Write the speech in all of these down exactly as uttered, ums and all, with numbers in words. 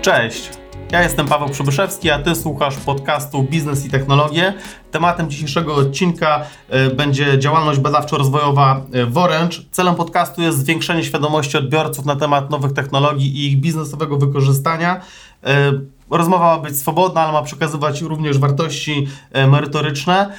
Cześć, ja jestem Paweł Przybyszewski, a Ty słuchasz podcastu Biznes i Technologie. Tematem dzisiejszego odcinka będzie działalność badawczo-rozwojowa w Orange. Celem podcastu jest zwiększenie świadomości odbiorców na temat nowych technologii i ich biznesowego wykorzystania. Rozmowa ma być swobodna, ale ma przekazywać również wartości merytoryczne.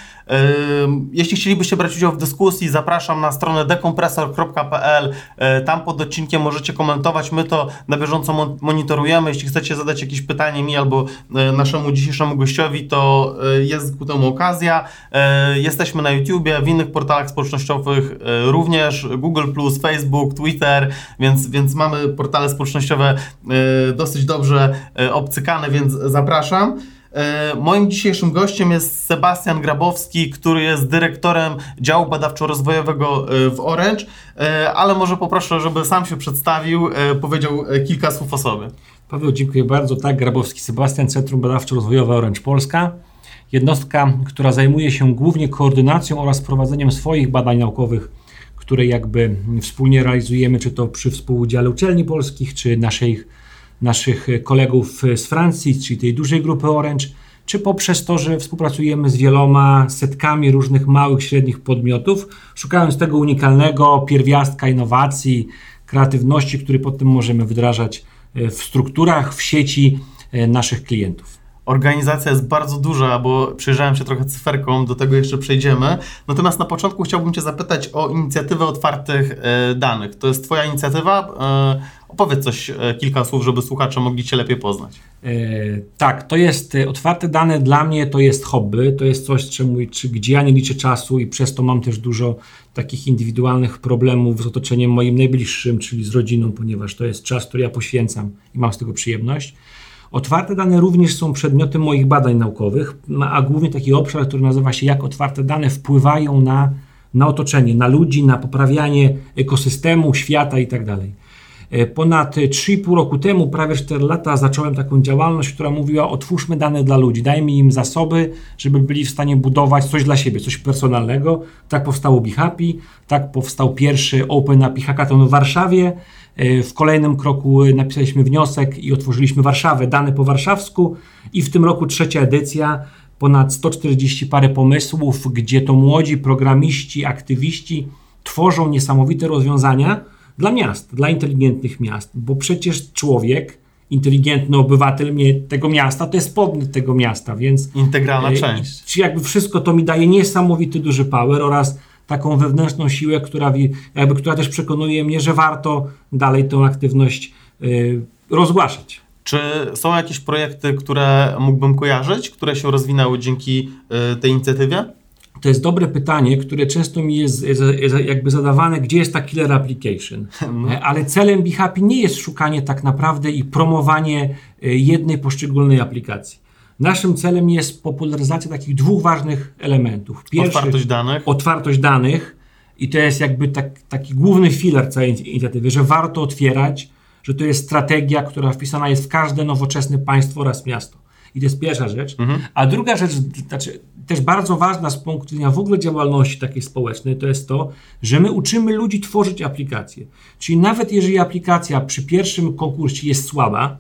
Jeśli chcielibyście brać udział w dyskusji, zapraszam na stronę dekompresor kropka p l. Tam pod odcinkiem możecie komentować. My to na bieżąco monitorujemy. Jeśli chcecie zadać jakieś pytanie mi albo naszemu dzisiejszemu gościowi, to jest ku temu okazja. Jesteśmy na YouTubie, w innych portalach społecznościowych również, Google plus, Facebook, Twitter, więc, więc mamy portale społecznościowe dosyć dobrze obcykane, więc zapraszam. Moim dzisiejszym gościem jest Sebastian Grabowski, który jest dyrektorem działu badawczo-rozwojowego w Orange, ale może poproszę, żeby sam się przedstawił, powiedział kilka słów o sobie. Paweł, dziękuję bardzo. Tak, Grabowski Sebastian, Centrum Badawczo-Rozwojowe Orange Polska. Jednostka, która zajmuje się głównie koordynacją oraz prowadzeniem swoich badań naukowych, które jakby wspólnie realizujemy, czy to przy współudziale uczelni polskich, czy naszych naszych kolegów z Francji, czyli tej dużej grupy Orange, czy poprzez to, że współpracujemy z wieloma setkami różnych małych, średnich podmiotów, szukając tego unikalnego pierwiastka innowacji, kreatywności, który potem możemy wdrażać w strukturach, w sieci naszych klientów. Organizacja jest bardzo duża, bo przyjrzałem się trochę cyferką, do tego jeszcze przejdziemy. Natomiast na początku chciałbym Cię zapytać o inicjatywę otwartych danych. To jest Twoja inicjatywa. Opowiedz coś, kilka słów, żeby słuchacze mogli Cię lepiej poznać. E, tak, to jest otwarte dane dla mnie, to jest hobby, to jest coś, czemu, czy, gdzie ja nie liczę czasu i przez to mam też dużo takich indywidualnych problemów z otoczeniem moim najbliższym, czyli z rodziną, ponieważ to jest czas, który ja poświęcam i mam z tego przyjemność. Otwarte dane również są przedmiotem moich badań naukowych, a głównie taki obszar, który nazywa się jak otwarte dane wpływają na, na otoczenie, na ludzi, na poprawianie ekosystemu, świata i tak dalej. Ponad trzy i pół roku temu, prawie cztery lata, zacząłem taką działalność, która mówiła: otwórzmy dane dla ludzi, dajmy im zasoby, żeby byli w stanie budować coś dla siebie, coś personalnego. Tak powstało BeHappy, tak powstał pierwszy Open A P I Hackathon w Warszawie. W kolejnym kroku napisaliśmy wniosek i otworzyliśmy Warszawę, dane po warszawsku, i w tym roku trzecia edycja, ponad sto czterdzieści parę pomysłów, gdzie to młodzi programiści, aktywiści tworzą niesamowite rozwiązania dla miast, dla inteligentnych miast, bo przecież człowiek, inteligentny obywatel tego miasta, to jest podmiot tego miasta, więc integralna e, część. Czy jakby wszystko to mi daje niesamowity duży power oraz taką wewnętrzną siłę, która, jakby, która też przekonuje mnie, że warto dalej tę aktywność y, rozgłaszać. Czy są jakieś projekty, które mógłbym kojarzyć, które się rozwinęły dzięki y, tej inicjatywie? To jest dobre pytanie, które często mi jest, jest, jest jakby zadawane, gdzie jest ta killer application. No. Ale celem BeHappy nie jest szukanie tak naprawdę i promowanie jednej poszczególnej aplikacji. Naszym celem jest popularyzacja takich dwóch ważnych elementów. Pierwszy, otwartość danych. Otwartość danych i to jest jakby tak, taki główny filar całej inicjatywy, że warto otwierać, że to jest strategia, która wpisana jest w każde nowoczesne państwo oraz miasto. I to jest pierwsza rzecz. Mhm. A druga rzecz, znaczy też bardzo ważna z punktu widzenia w ogóle działalności takiej społecznej, to jest to, że my uczymy ludzi tworzyć aplikacje. Czyli nawet jeżeli aplikacja przy pierwszym konkursie jest słaba,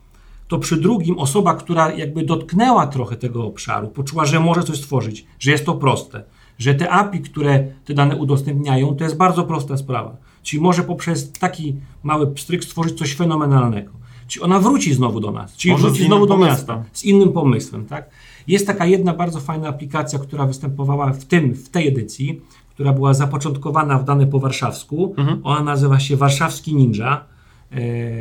to przy drugim osoba, która jakby dotknęła trochę tego obszaru, poczuła, że może coś stworzyć, że jest to proste, że te A P I, które te dane udostępniają, to jest bardzo prosta sprawa. Czyli może poprzez taki mały pstryk stworzyć coś fenomenalnego. Czyli ona wróci znowu do nas, czyli może wróci znowu do pomysłem. miasta z innym pomysłem. Tak? Jest taka jedna bardzo fajna aplikacja, która występowała w tym, w tej edycji, która była zapoczątkowana w dane po warszawsku. Mhm. Ona nazywa się Warszawski Ninja. E,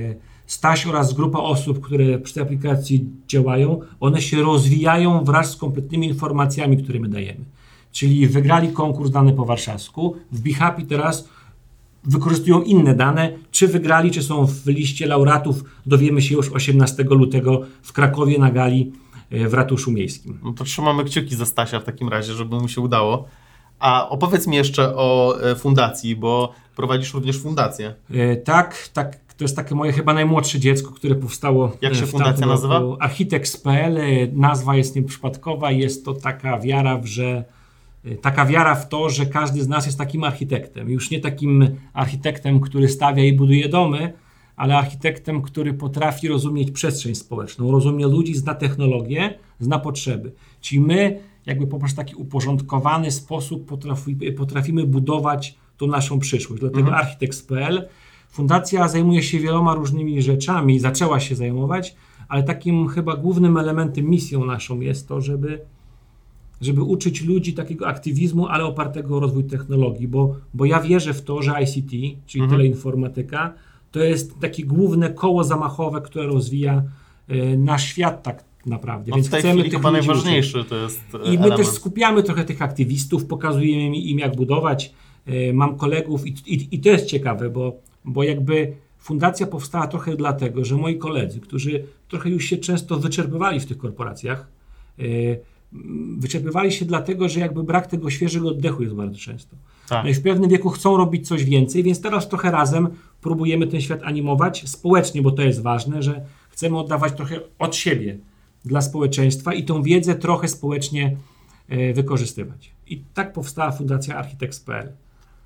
Staś oraz grupa osób, które przy tej aplikacji działają, one się rozwijają wraz z kompletnymi informacjami, które my dajemy. Czyli wygrali konkurs dane po warszawsku, w BeHappy teraz wykorzystują inne dane, czy wygrali, czy są w liście laureatów, dowiemy się już osiemnastego lutego w Krakowie na gali w Ratuszu Miejskim. No to trzymamy kciuki za Stasia w takim razie, żeby mu się udało. A opowiedz mi jeszcze o fundacji, bo prowadzisz również fundację. E, tak, tak. To jest takie moje chyba najmłodsze dziecko, które powstało. Jak się fundacja nazywa? Architects kropka p l. Nazwa jest nieprzypadkowa. Jest to taka wiara, w, że taka wiara w to, że każdy z nas jest takim architektem. Już nie takim architektem, który stawia i buduje domy, ale architektem, który potrafi rozumieć przestrzeń społeczną, rozumie ludzi, zna technologię, zna potrzeby. Czyli my jakby poprzez taki uporządkowany sposób potrafi, potrafimy budować tą naszą przyszłość. Dlatego mhm. Architects kropka p l fundacja zajmuje się wieloma różnymi rzeczami, zaczęła się zajmować, ale takim chyba głównym elementem, misją naszą jest to, żeby, żeby uczyć ludzi takiego aktywizmu, ale opartego o rozwój technologii, bo, bo ja wierzę w to, że I C T, czyli mhm. teleinformatyka, to jest takie główne koło zamachowe, które rozwija y, nasz świat tak naprawdę. No Więc w tej chcemy chwili tych chyba ludzi najważniejszy uczyć. to jest I my element. też skupiamy trochę tych aktywistów, pokazujemy im jak budować. Y, mam kolegów i, i, i to jest ciekawe, bo, bo jakby fundacja powstała trochę dlatego, że moi koledzy, którzy trochę już się często wyczerpywali w tych korporacjach, y, wyczerpywali się dlatego, że jakby brak tego świeżego oddechu jest bardzo często. Tak. No i w pewnym wieku chcą robić coś więcej, więc teraz trochę razem próbujemy ten świat animować społecznie, bo to jest ważne, że chcemy oddawać trochę od siebie dla społeczeństwa i tą wiedzę trochę społecznie y, wykorzystywać. I tak powstała Fundacja Architects kropka p l.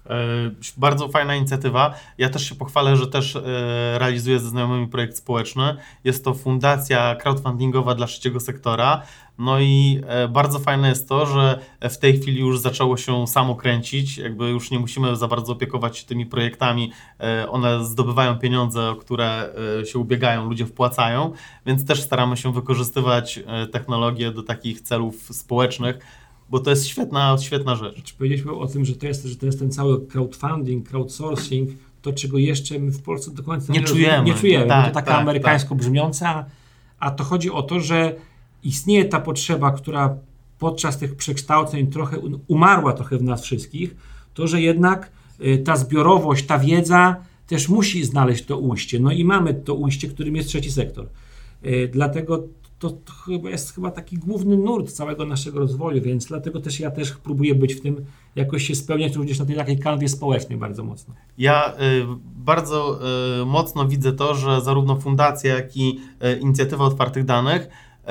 Bardzo fajna inicjatywa. Ja też się pochwalę, że też e, realizuję ze znajomymi projekt społeczny. Jest to fundacja crowdfundingowa dla trzeciego sektora. No i e, bardzo fajne jest to, że w tej chwili już zaczęło się samo kręcić. Jakby już nie musimy za bardzo opiekować się tymi projektami. E, one zdobywają pieniądze, o które e, się ubiegają, ludzie wpłacają, więc też staramy się wykorzystywać e, technologię do takich celów społecznych, bo to jest świetna, świetna rzecz. Czy powiedzieliśmy o tym, że to jest, że to jest ten cały crowdfunding, crowdsourcing, to czego jeszcze my w Polsce do końca nie, nie czujemy. Nie czujemy, tak, bo to taka tak, amerykańsko tak. brzmiąca, a to chodzi o to, że istnieje ta potrzeba, która podczas tych przekształceń trochę umarła trochę w nas wszystkich, to, że jednak y, ta zbiorowość, ta wiedza też musi znaleźć to ujście. No i mamy to ujście, którym jest trzeci sektor. Y, dlatego To, to chyba jest chyba taki główny nurt całego naszego rozwoju, więc dlatego też ja też próbuję być w tym, jakoś się spełniać również na tej takiej kanwie społecznej bardzo mocno. Ja y, bardzo y, mocno widzę to, że zarówno fundacja, jak i y, inicjatywa otwartych danych y,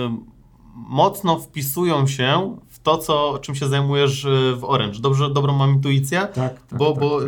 mocno wpisują się w to, co, czym się zajmujesz w Orange. Dobrze, dobrą mam intuicję? Tak, tak. Bo, tak. bo y,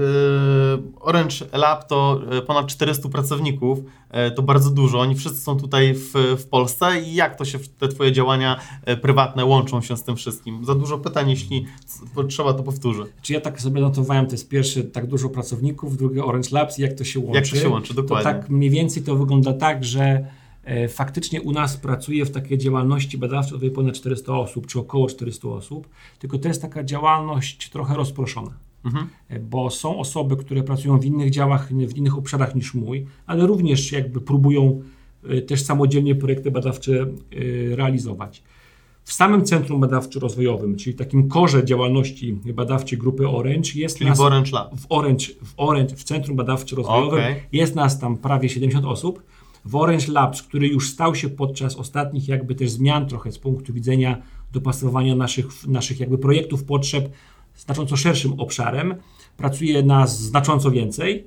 Orange Lab to ponad czterystu pracowników, y, to bardzo dużo. Oni wszyscy są tutaj w, w Polsce i jak to się, te twoje działania y, prywatne łączą się z tym wszystkim? Za dużo pytań, jeśli trzeba, to powtórzę. Czy ja tak sobie notowałem, to jest pierwszy tak dużo pracowników, drugi Orange Labs i jak to się łączy? Jak to się łączy, dokładnie. To tak mniej więcej to wygląda tak, że e, faktycznie u nas pracuje w takiej działalności badawczej ponad czterysta osób, czy około czterysta osób, tylko to jest taka działalność trochę rozproszona. Mhm. Bo są osoby, które pracują w innych działach, w innych obszarach niż mój, ale również jakby próbują y, też samodzielnie projekty badawcze y, realizować. W samym Centrum Badawczo-Rozwojowym, czyli takim korze działalności badawczej grupy Orange jest czyli nas, w Orange Lab. W Orange, w Orange, w Centrum Badawczo-Rozwojowym okay. jest nas tam prawie siedemdziesiąt osób. W Orange Labs, który już stał się podczas ostatnich jakby też zmian trochę z punktu widzenia dopasowania naszych, naszych jakby projektów, potrzeb, znacząco szerszym obszarem, pracuje nas znacząco więcej.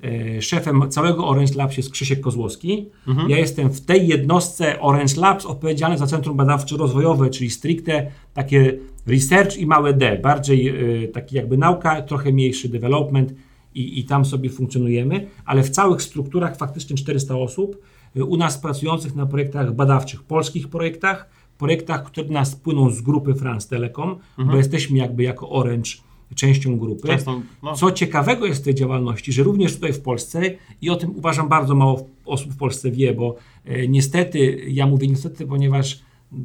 Szefem całego Orange Labs jest Krzysiek Kozłowski. Mhm. Ja jestem w tej jednostce Orange Labs odpowiedzialny za Centrum Badawczo-Rozwojowe, czyli stricte takie research i małe D, bardziej y, taki jakby nauka, trochę mniejszy development i, i tam sobie funkcjonujemy, ale w całych strukturach faktycznie czterysta osób y, u nas pracujących na projektach badawczych, polskich projektach, projektach, które do nas płyną z grupy France Telecom, mhm. bo jesteśmy jakby jako Orange częścią grupy. Często, no. Co ciekawego jest w tej działalności, że również tutaj w Polsce, i o tym uważam bardzo mało osób w Polsce wie, bo e, niestety, ja mówię niestety, ponieważ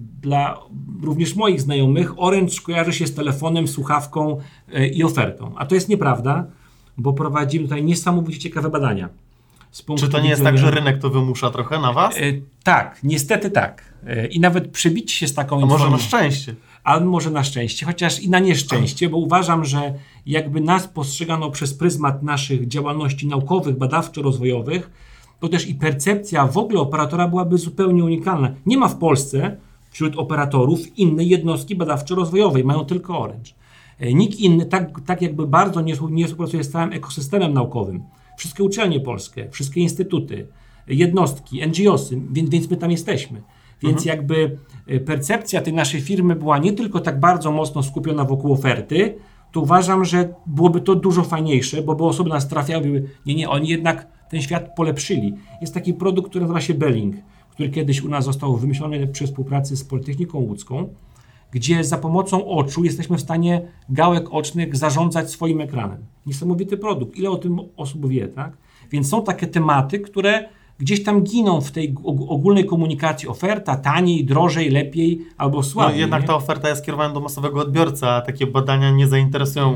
dla również moich znajomych Orange kojarzy się z telefonem, słuchawką e, i ofertą. A to jest nieprawda, bo prowadzimy tutaj niesamowicie ciekawe badania. Czy to nie jest tak, że rynek to wymusza trochę na was? E, tak, niestety tak. E, I nawet przebić się z taką A informacją. może na szczęście. A może na szczęście, chociaż i na nieszczęście, bo uważam, że jakby nas postrzegano przez pryzmat naszych działalności naukowych, badawczo-rozwojowych, to też i percepcja w ogóle operatora byłaby zupełnie unikalna. Nie ma w Polsce wśród operatorów innej jednostki badawczo-rozwojowej, mają tylko Orange. Nikt inny tak, tak jakby bardzo nie, nie współpracuje z całym ekosystemem naukowym. Wszystkie uczelnie polskie, wszystkie instytuty, jednostki, N G O sy, więc, więc my tam jesteśmy. Więc mhm. jakby percepcja tej naszej firmy była nie tylko tak bardzo mocno skupiona wokół oferty, to uważam, że byłoby to dużo fajniejsze, bo by osoby nas trafiały, nie, nie, oni jednak ten świat polepszyli. Jest taki produkt, który nazywa się Belling, który kiedyś u nas został wymyślony przy współpracy z Politechniką Łódzką, gdzie za pomocą oczu jesteśmy w stanie gałek ocznych zarządzać swoim ekranem. Niesamowity produkt. Ile o tym osób wie, tak? Więc są takie tematy, które gdzieś tam giną w tej ogólnej komunikacji. Oferta taniej, drożej, lepiej albo słabiej. No jednak nie? ta oferta jest kierowana do masowego odbiorcy, a takie badania nie zainteresują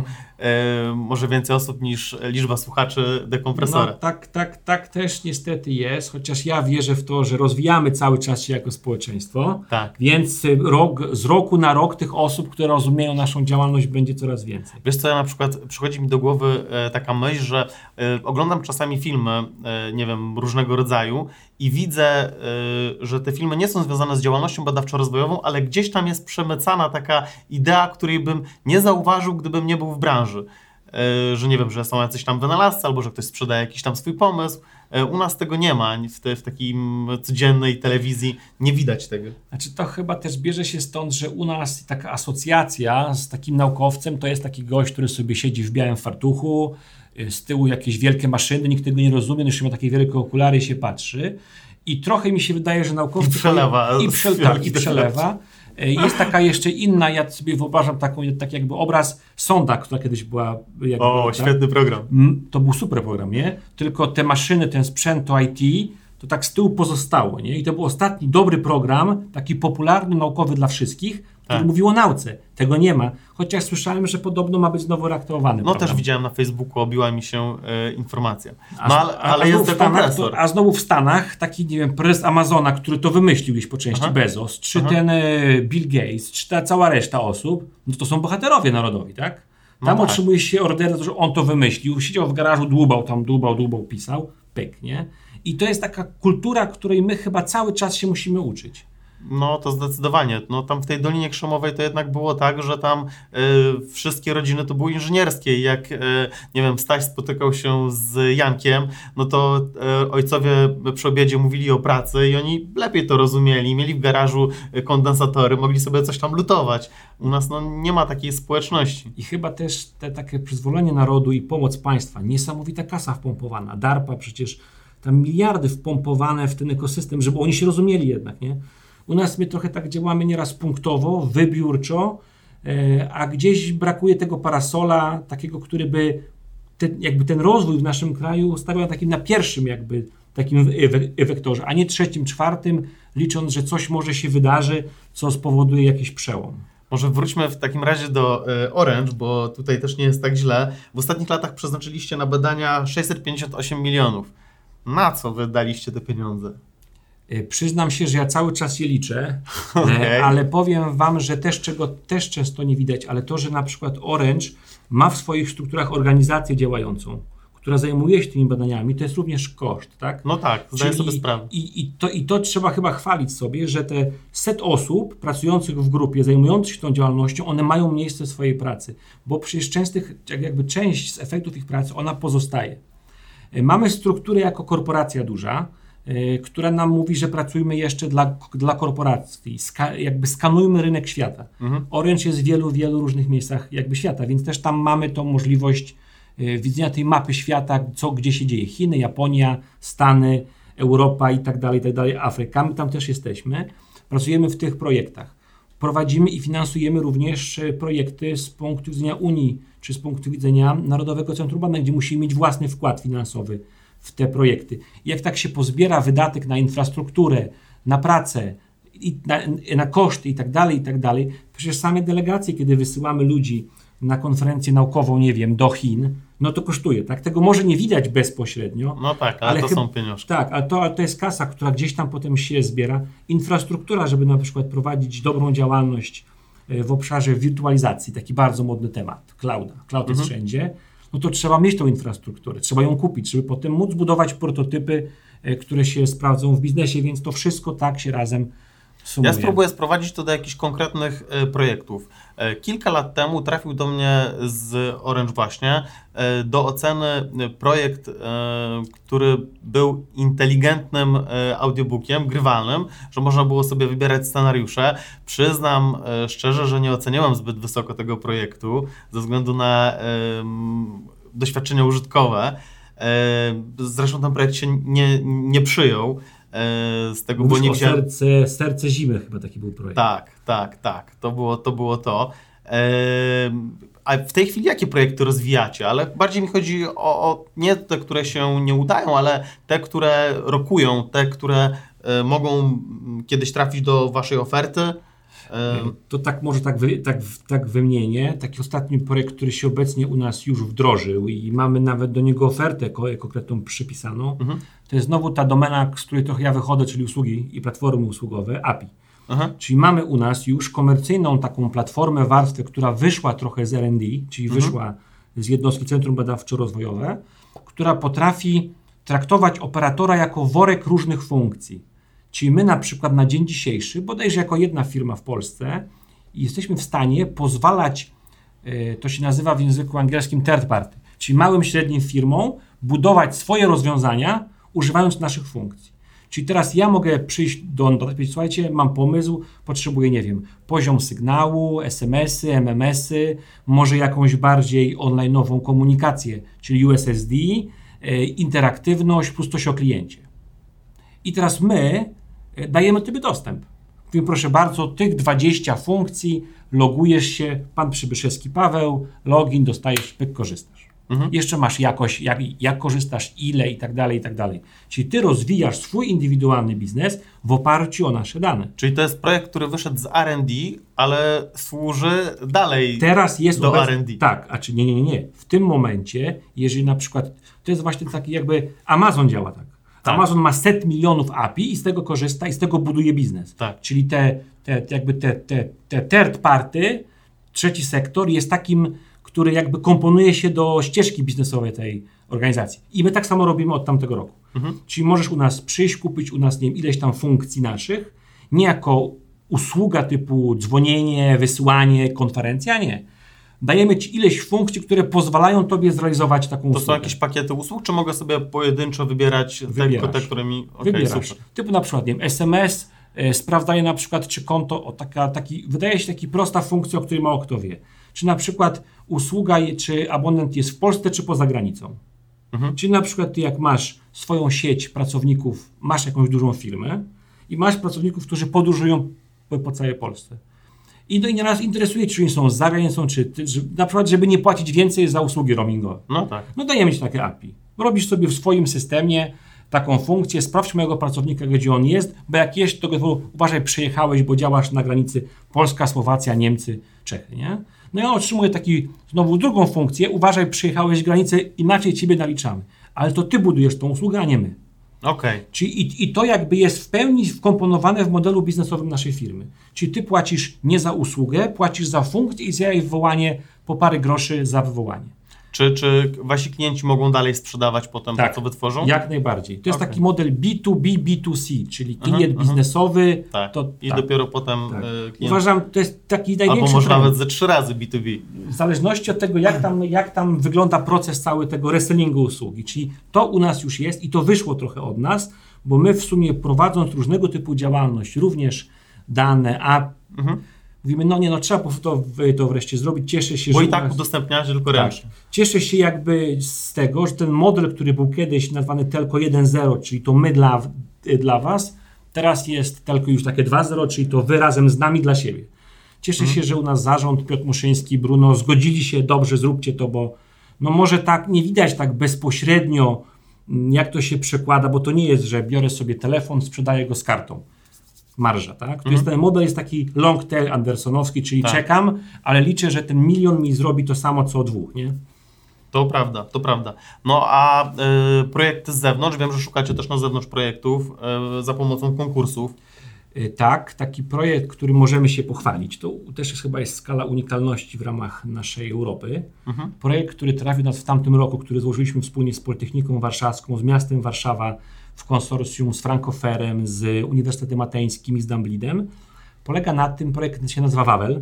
e, może więcej osób niż liczba słuchaczy dekompresora. No tak, tak, tak też niestety jest, chociaż ja wierzę w to, że rozwijamy cały czas się jako społeczeństwo, tak. Więc rok, z roku na rok tych osób, które rozumieją naszą działalność, będzie coraz więcej. Wiesz co, ja na przykład przychodzi mi do głowy e, taka myśl, że e, oglądam czasami filmy, e, nie wiem, różnego rodzaju i widzę, y, że te filmy nie są związane z działalnością badawczo-rozwojową, ale gdzieś tam jest przemycana taka idea, której bym nie zauważył, gdybym nie był w branży. Y, że nie wiem, że są jacyś tam wynalazcy, albo że ktoś sprzedaje jakiś tam swój pomysł. Y, u nas tego nie ma, w, te, w takiej codziennej telewizji nie widać tego. Znaczy to chyba też bierze się stąd, że u nas taka asocjacja z takim naukowcem to jest taki gość, który sobie siedzi w białym fartuchu, z tyłu jakieś wielkie maszyny, nikt tego nie rozumie, jeszcze ma takie wielkie okulary i się patrzy. I trochę mi się wydaje, że naukowcy... I przelewa. I, prze, tak, i przelewa. Jest taka jeszcze inna, ja sobie wyobrażam taką, tak jakby obraz Sonda, która kiedyś była... Jakby, o, tak? Świetny program. To był super program, nie? Tylko te maszyny, ten sprzęt, to I T, to tak z tyłu pozostało, nie? I to był ostatni dobry program, taki popularny, naukowy dla wszystkich, który tak. mówił o nauce. Tego nie ma. Chociaż słyszałem, że podobno ma być znowu reaktywowany. No program. też widziałem na Facebooku, obiła mi się e, informacja. A, no, ale a, ale a jest dekompresor. To, a znowu w Stanach taki, nie wiem, prezes Amazona, który to wymyślił gdzieś po części, Aha. Bezos, czy Aha. ten e, Bill Gates, czy ta cała reszta osób, no to są bohaterowie narodowi, tak? Tam no otrzymuje tak. się order, że on to wymyślił, siedział w garażu, dłubał tam, dłubał, dłubał, pisał, pyk, nie? I to jest taka kultura, której my chyba cały czas się musimy uczyć. No to zdecydowanie. No tam w tej Dolinie Krzemowej to jednak było tak, że tam y, wszystkie rodziny to były inżynierskie i jak, y, nie wiem, Staś spotykał się z Jankiem, no to y, ojcowie przy obiedzie mówili o pracy i oni lepiej to rozumieli, mieli w garażu kondensatory, mogli sobie coś tam lutować. U nas no, nie ma takiej społeczności. I chyba też te takie przyzwolenie narodu i pomoc państwa, niesamowita kasa wpompowana, DARPA przecież, tam miliardy wpompowane w ten ekosystem, żeby oni się rozumieli jednak, nie? U nas my trochę tak działamy nieraz punktowo, wybiórczo, a gdzieś brakuje tego parasola, takiego, który by ten, jakby ten rozwój w naszym kraju stawiał takim na pierwszym jakby takim wektorze, a nie trzecim, czwartym, licząc, że coś może się wydarzy, co spowoduje jakiś przełom. Może wróćmy w takim razie do y, Orange, bo tutaj też nie jest tak źle. W ostatnich latach przeznaczyliście na badania sześćset pięćdziesiąt osiem milionów. Na co wydaliście te pieniądze? Przyznam się, że ja cały czas je liczę, okay. ale powiem wam, że też czego też często nie widać, ale to, że na przykład Orange ma w swoich strukturach organizację działającą, która zajmuje się tymi badaniami, to jest również koszt, tak? No tak, zdaję Czyli sobie sprawę. I, i, to, I to trzeba chyba chwalić sobie, że te set osób pracujących w grupie, zajmujących się tą działalnością, one mają miejsce w swojej pracy, bo przecież częstych, jakby część z efektów ich pracy, ona pozostaje. Mamy strukturę jako korporacja duża, która nam mówi, że pracujemy jeszcze dla, dla korporacji, Ska, jakby skanujmy rynek świata. Mhm. Orange jest w wielu, wielu różnych miejscach jakby świata, więc też tam mamy tą możliwość y, widzenia tej mapy świata, co gdzie się dzieje. Chiny, Japonia, Stany, Europa i tak dalej, i tak dalej, Afryka. My tam też jesteśmy. Pracujemy w tych projektach. Prowadzimy i finansujemy również projekty z punktu widzenia Unii, czy z punktu widzenia Narodowego Centrum Badań, gdzie musimy mieć własny wkład finansowy w te projekty. I jak tak się pozbiera wydatek na infrastrukturę, na pracę, i na, na koszty i tak dalej, i tak dalej, przecież same delegacje, kiedy wysyłamy ludzi na konferencję naukową, nie wiem, do Chin, no to kosztuje, tak? Tego może nie widać bezpośrednio. No tak, ale, ale to chyba, są pieniążki. Tak, ale to, ale to jest kasa, która gdzieś tam potem się zbiera. Infrastruktura, żeby na przykład prowadzić dobrą działalność w obszarze wirtualizacji, taki bardzo modny temat, clouda. Cloud jest mhm. wszędzie. No to trzeba mieć tą infrastrukturę, trzeba ją kupić, żeby potem móc budować prototypy, które się sprawdzą w biznesie, więc to wszystko tak się razem sumuje. Ja spróbuję sprowadzić to do jakichś konkretnych y, projektów. Y, kilka lat temu trafił do mnie z Orange właśnie y, do oceny projekt, y, który był inteligentnym y, audiobookiem, grywalnym, że można było sobie wybierać scenariusze. Przyznam y, szczerze, że nie oceniałem zbyt wysoko tego projektu ze względu na y, doświadczenia użytkowe. Zresztą ten projekt się nie, nie przyjął. Z tego, bo nie o wziąłem... serce, serce zimy chyba taki był projekt. Tak, tak, tak. To było to. Było to. A w tej chwili jakie projekty rozwijacie? Ale bardziej mi chodzi o, o nie te, które się nie udają, ale te, które rokują, te, które mogą kiedyś trafić do waszej oferty. To tak może tak, wy, tak, tak wymienię. Taki ostatni projekt, który się obecnie u nas już wdrożył i mamy nawet do niego ofertę konkretną przypisaną. Mhm. To jest znowu ta domena, z której trochę ja wychodzę, czyli usługi i platformy usługowe, A P I. Aha. Czyli mamy u nas już komercyjną taką platformę, warstwę, która wyszła trochę z R and D, czyli mhm. wyszła z jednostki Centrum Badawczo-Rozwojowe, która potrafi traktować operatora jako worek różnych funkcji. Czyli my na przykład na dzień dzisiejszy, bodajże jako jedna firma w Polsce, jesteśmy w stanie pozwalać, to się nazywa w języku angielskim third party, czyli małym, średnim firmom budować swoje rozwiązania, używając naszych funkcji. Czyli teraz ja mogę przyjść do Onboard i powiedzieć, słuchajcie, mam pomysł, potrzebuję, nie wiem, poziom sygnału, S M S-y, M M S-y, może jakąś bardziej online'ową komunikację, czyli U S S D, interaktywność plus coś o kliencie. I teraz my dajemy Tobie dostęp. Mówimy, proszę bardzo, tych dwadzieścia funkcji, logujesz się, pan Przybyszewski Paweł, login, dostajesz, pyk, korzystasz. Mhm. Jeszcze masz jakoś, jak, jak korzystasz, ile i tak dalej, i tak dalej. Czyli Ty rozwijasz swój indywidualny biznes w oparciu o nasze dane. Czyli to jest projekt, który wyszedł z R and D, ale służy dalej Teraz jest do obecnie, R and D. Tak, a czy nie, nie, nie, nie. W tym momencie, jeżeli na przykład, to jest właśnie taki jakby, Amazon działa tak. Tak. Amazon ma set milionów A P I i z tego korzysta i z tego buduje biznes. Tak. Czyli te, te, jakby te, te, te third party, trzeci sektor jest takim, który jakby komponuje się do ścieżki biznesowej tej organizacji. I my tak samo robimy od tamtego roku. Mhm. Czyli możesz u nas przyjść, kupić u nas, nie wiem, ileś tam funkcji naszych, nie jako usługa typu dzwonienie, wysyłanie, konferencja, nie. Dajemy Ci ileś funkcji, które pozwalają Tobie zrealizować taką usługę. To są jakieś pakiety usług, czy mogę sobie pojedynczo wybierać te, te które mi... Okay, Wybierasz. Super. Typu na przykład, nie wiem, S M S, e, sprawdzanie na przykład, czy konto, o taka, taki, wydaje się taki prosta funkcja, o której mało kto wie. Czy na przykład usługa, czy abonent jest w Polsce, czy poza granicą. Mhm. Czyli na przykład Ty jak masz swoją sieć pracowników, masz jakąś dużą firmę i masz pracowników, którzy podróżują po, po całej Polsce. I, no i nieraz interesuje, czy oni są za granicą, czy, czy na przykład, żeby nie płacić więcej za usługi roamingowe. No tak. No dajemy Ci takie A P I. Robisz sobie w swoim systemie taką funkcję, sprawdź mojego pracownika, gdzie on jest, bo jak jest, to go uważaj, przyjechałeś, bo działasz na granicy Polska, Słowacja, Niemcy, Czechy, nie? No i on otrzymuje taki, znowu drugą funkcję, uważaj, przyjechałeś granicę, inaczej Ciebie naliczamy. Ale to Ty budujesz tą usługę, a nie my. Okay. Czyli i, i to jakby jest w pełni wkomponowane w modelu biznesowym naszej firmy. Czyli Ty płacisz nie za usługę, płacisz za funkcję i za jej wywołanie po parę groszy za wywołanie. Czy, czy wasi klienci mogą dalej sprzedawać potem tak, to, co wytworzą? Jak najbardziej. To jest okay. taki model B dwa B, B dwa C, czyli klient uh-huh, biznesowy. Tak. To, I tak. dopiero potem tak. klient... Uważam, to jest taki największy Albo może trend. nawet ze trzy razy B dwa B. W zależności od tego, jak tam, jak tam wygląda proces cały tego resellingu usługi. Czyli to u nas już jest i to wyszło trochę od nas, bo my w sumie prowadząc różnego typu działalność, również dane, a mhm. mówimy, no nie, no trzeba po prostu to, to wreszcie zrobić, cieszę się, bo że... Bo i tak udostępniacie tylko ręcznie. Tak. Cieszę się jakby z tego, że ten model, który był kiedyś nazwany Telco jeden zero, czyli to my dla, dla Was, teraz jest Telco już takie dwa zero, czyli to Wy razem z nami dla siebie. Cieszę mhm. się, że u nas zarząd, Piotr Muszyński, Bruno zgodzili się, dobrze, zróbcie to, bo no może tak nie widać tak bezpośrednio, jak to się przekłada, bo to nie jest, że biorę sobie telefon, sprzedaję go z kartą. Marża, tak? To mhm. jest ten model jest taki long tail andersonowski, czyli tak. czekam, ale liczę, że ten milion mi zrobi to samo co dwóch, nie? To prawda, to prawda. No a y, projekty z zewnątrz, wiem, że szukacie też na zewnątrz projektów y, za pomocą konkursów. Y, tak, taki projekt, który możemy się pochwalić, to też jest, chyba jest skala unikalności w ramach naszej Europy. Mhm. Projekt, który trafił nas w tamtym roku, który złożyliśmy wspólnie z Politechniką Warszawską, z miastem Warszawa, w konsorcjum z Frankoferem, z Uniwersytetem Ateńskim i z Damblidem, polega na tym, projekt się nazywa Wawel.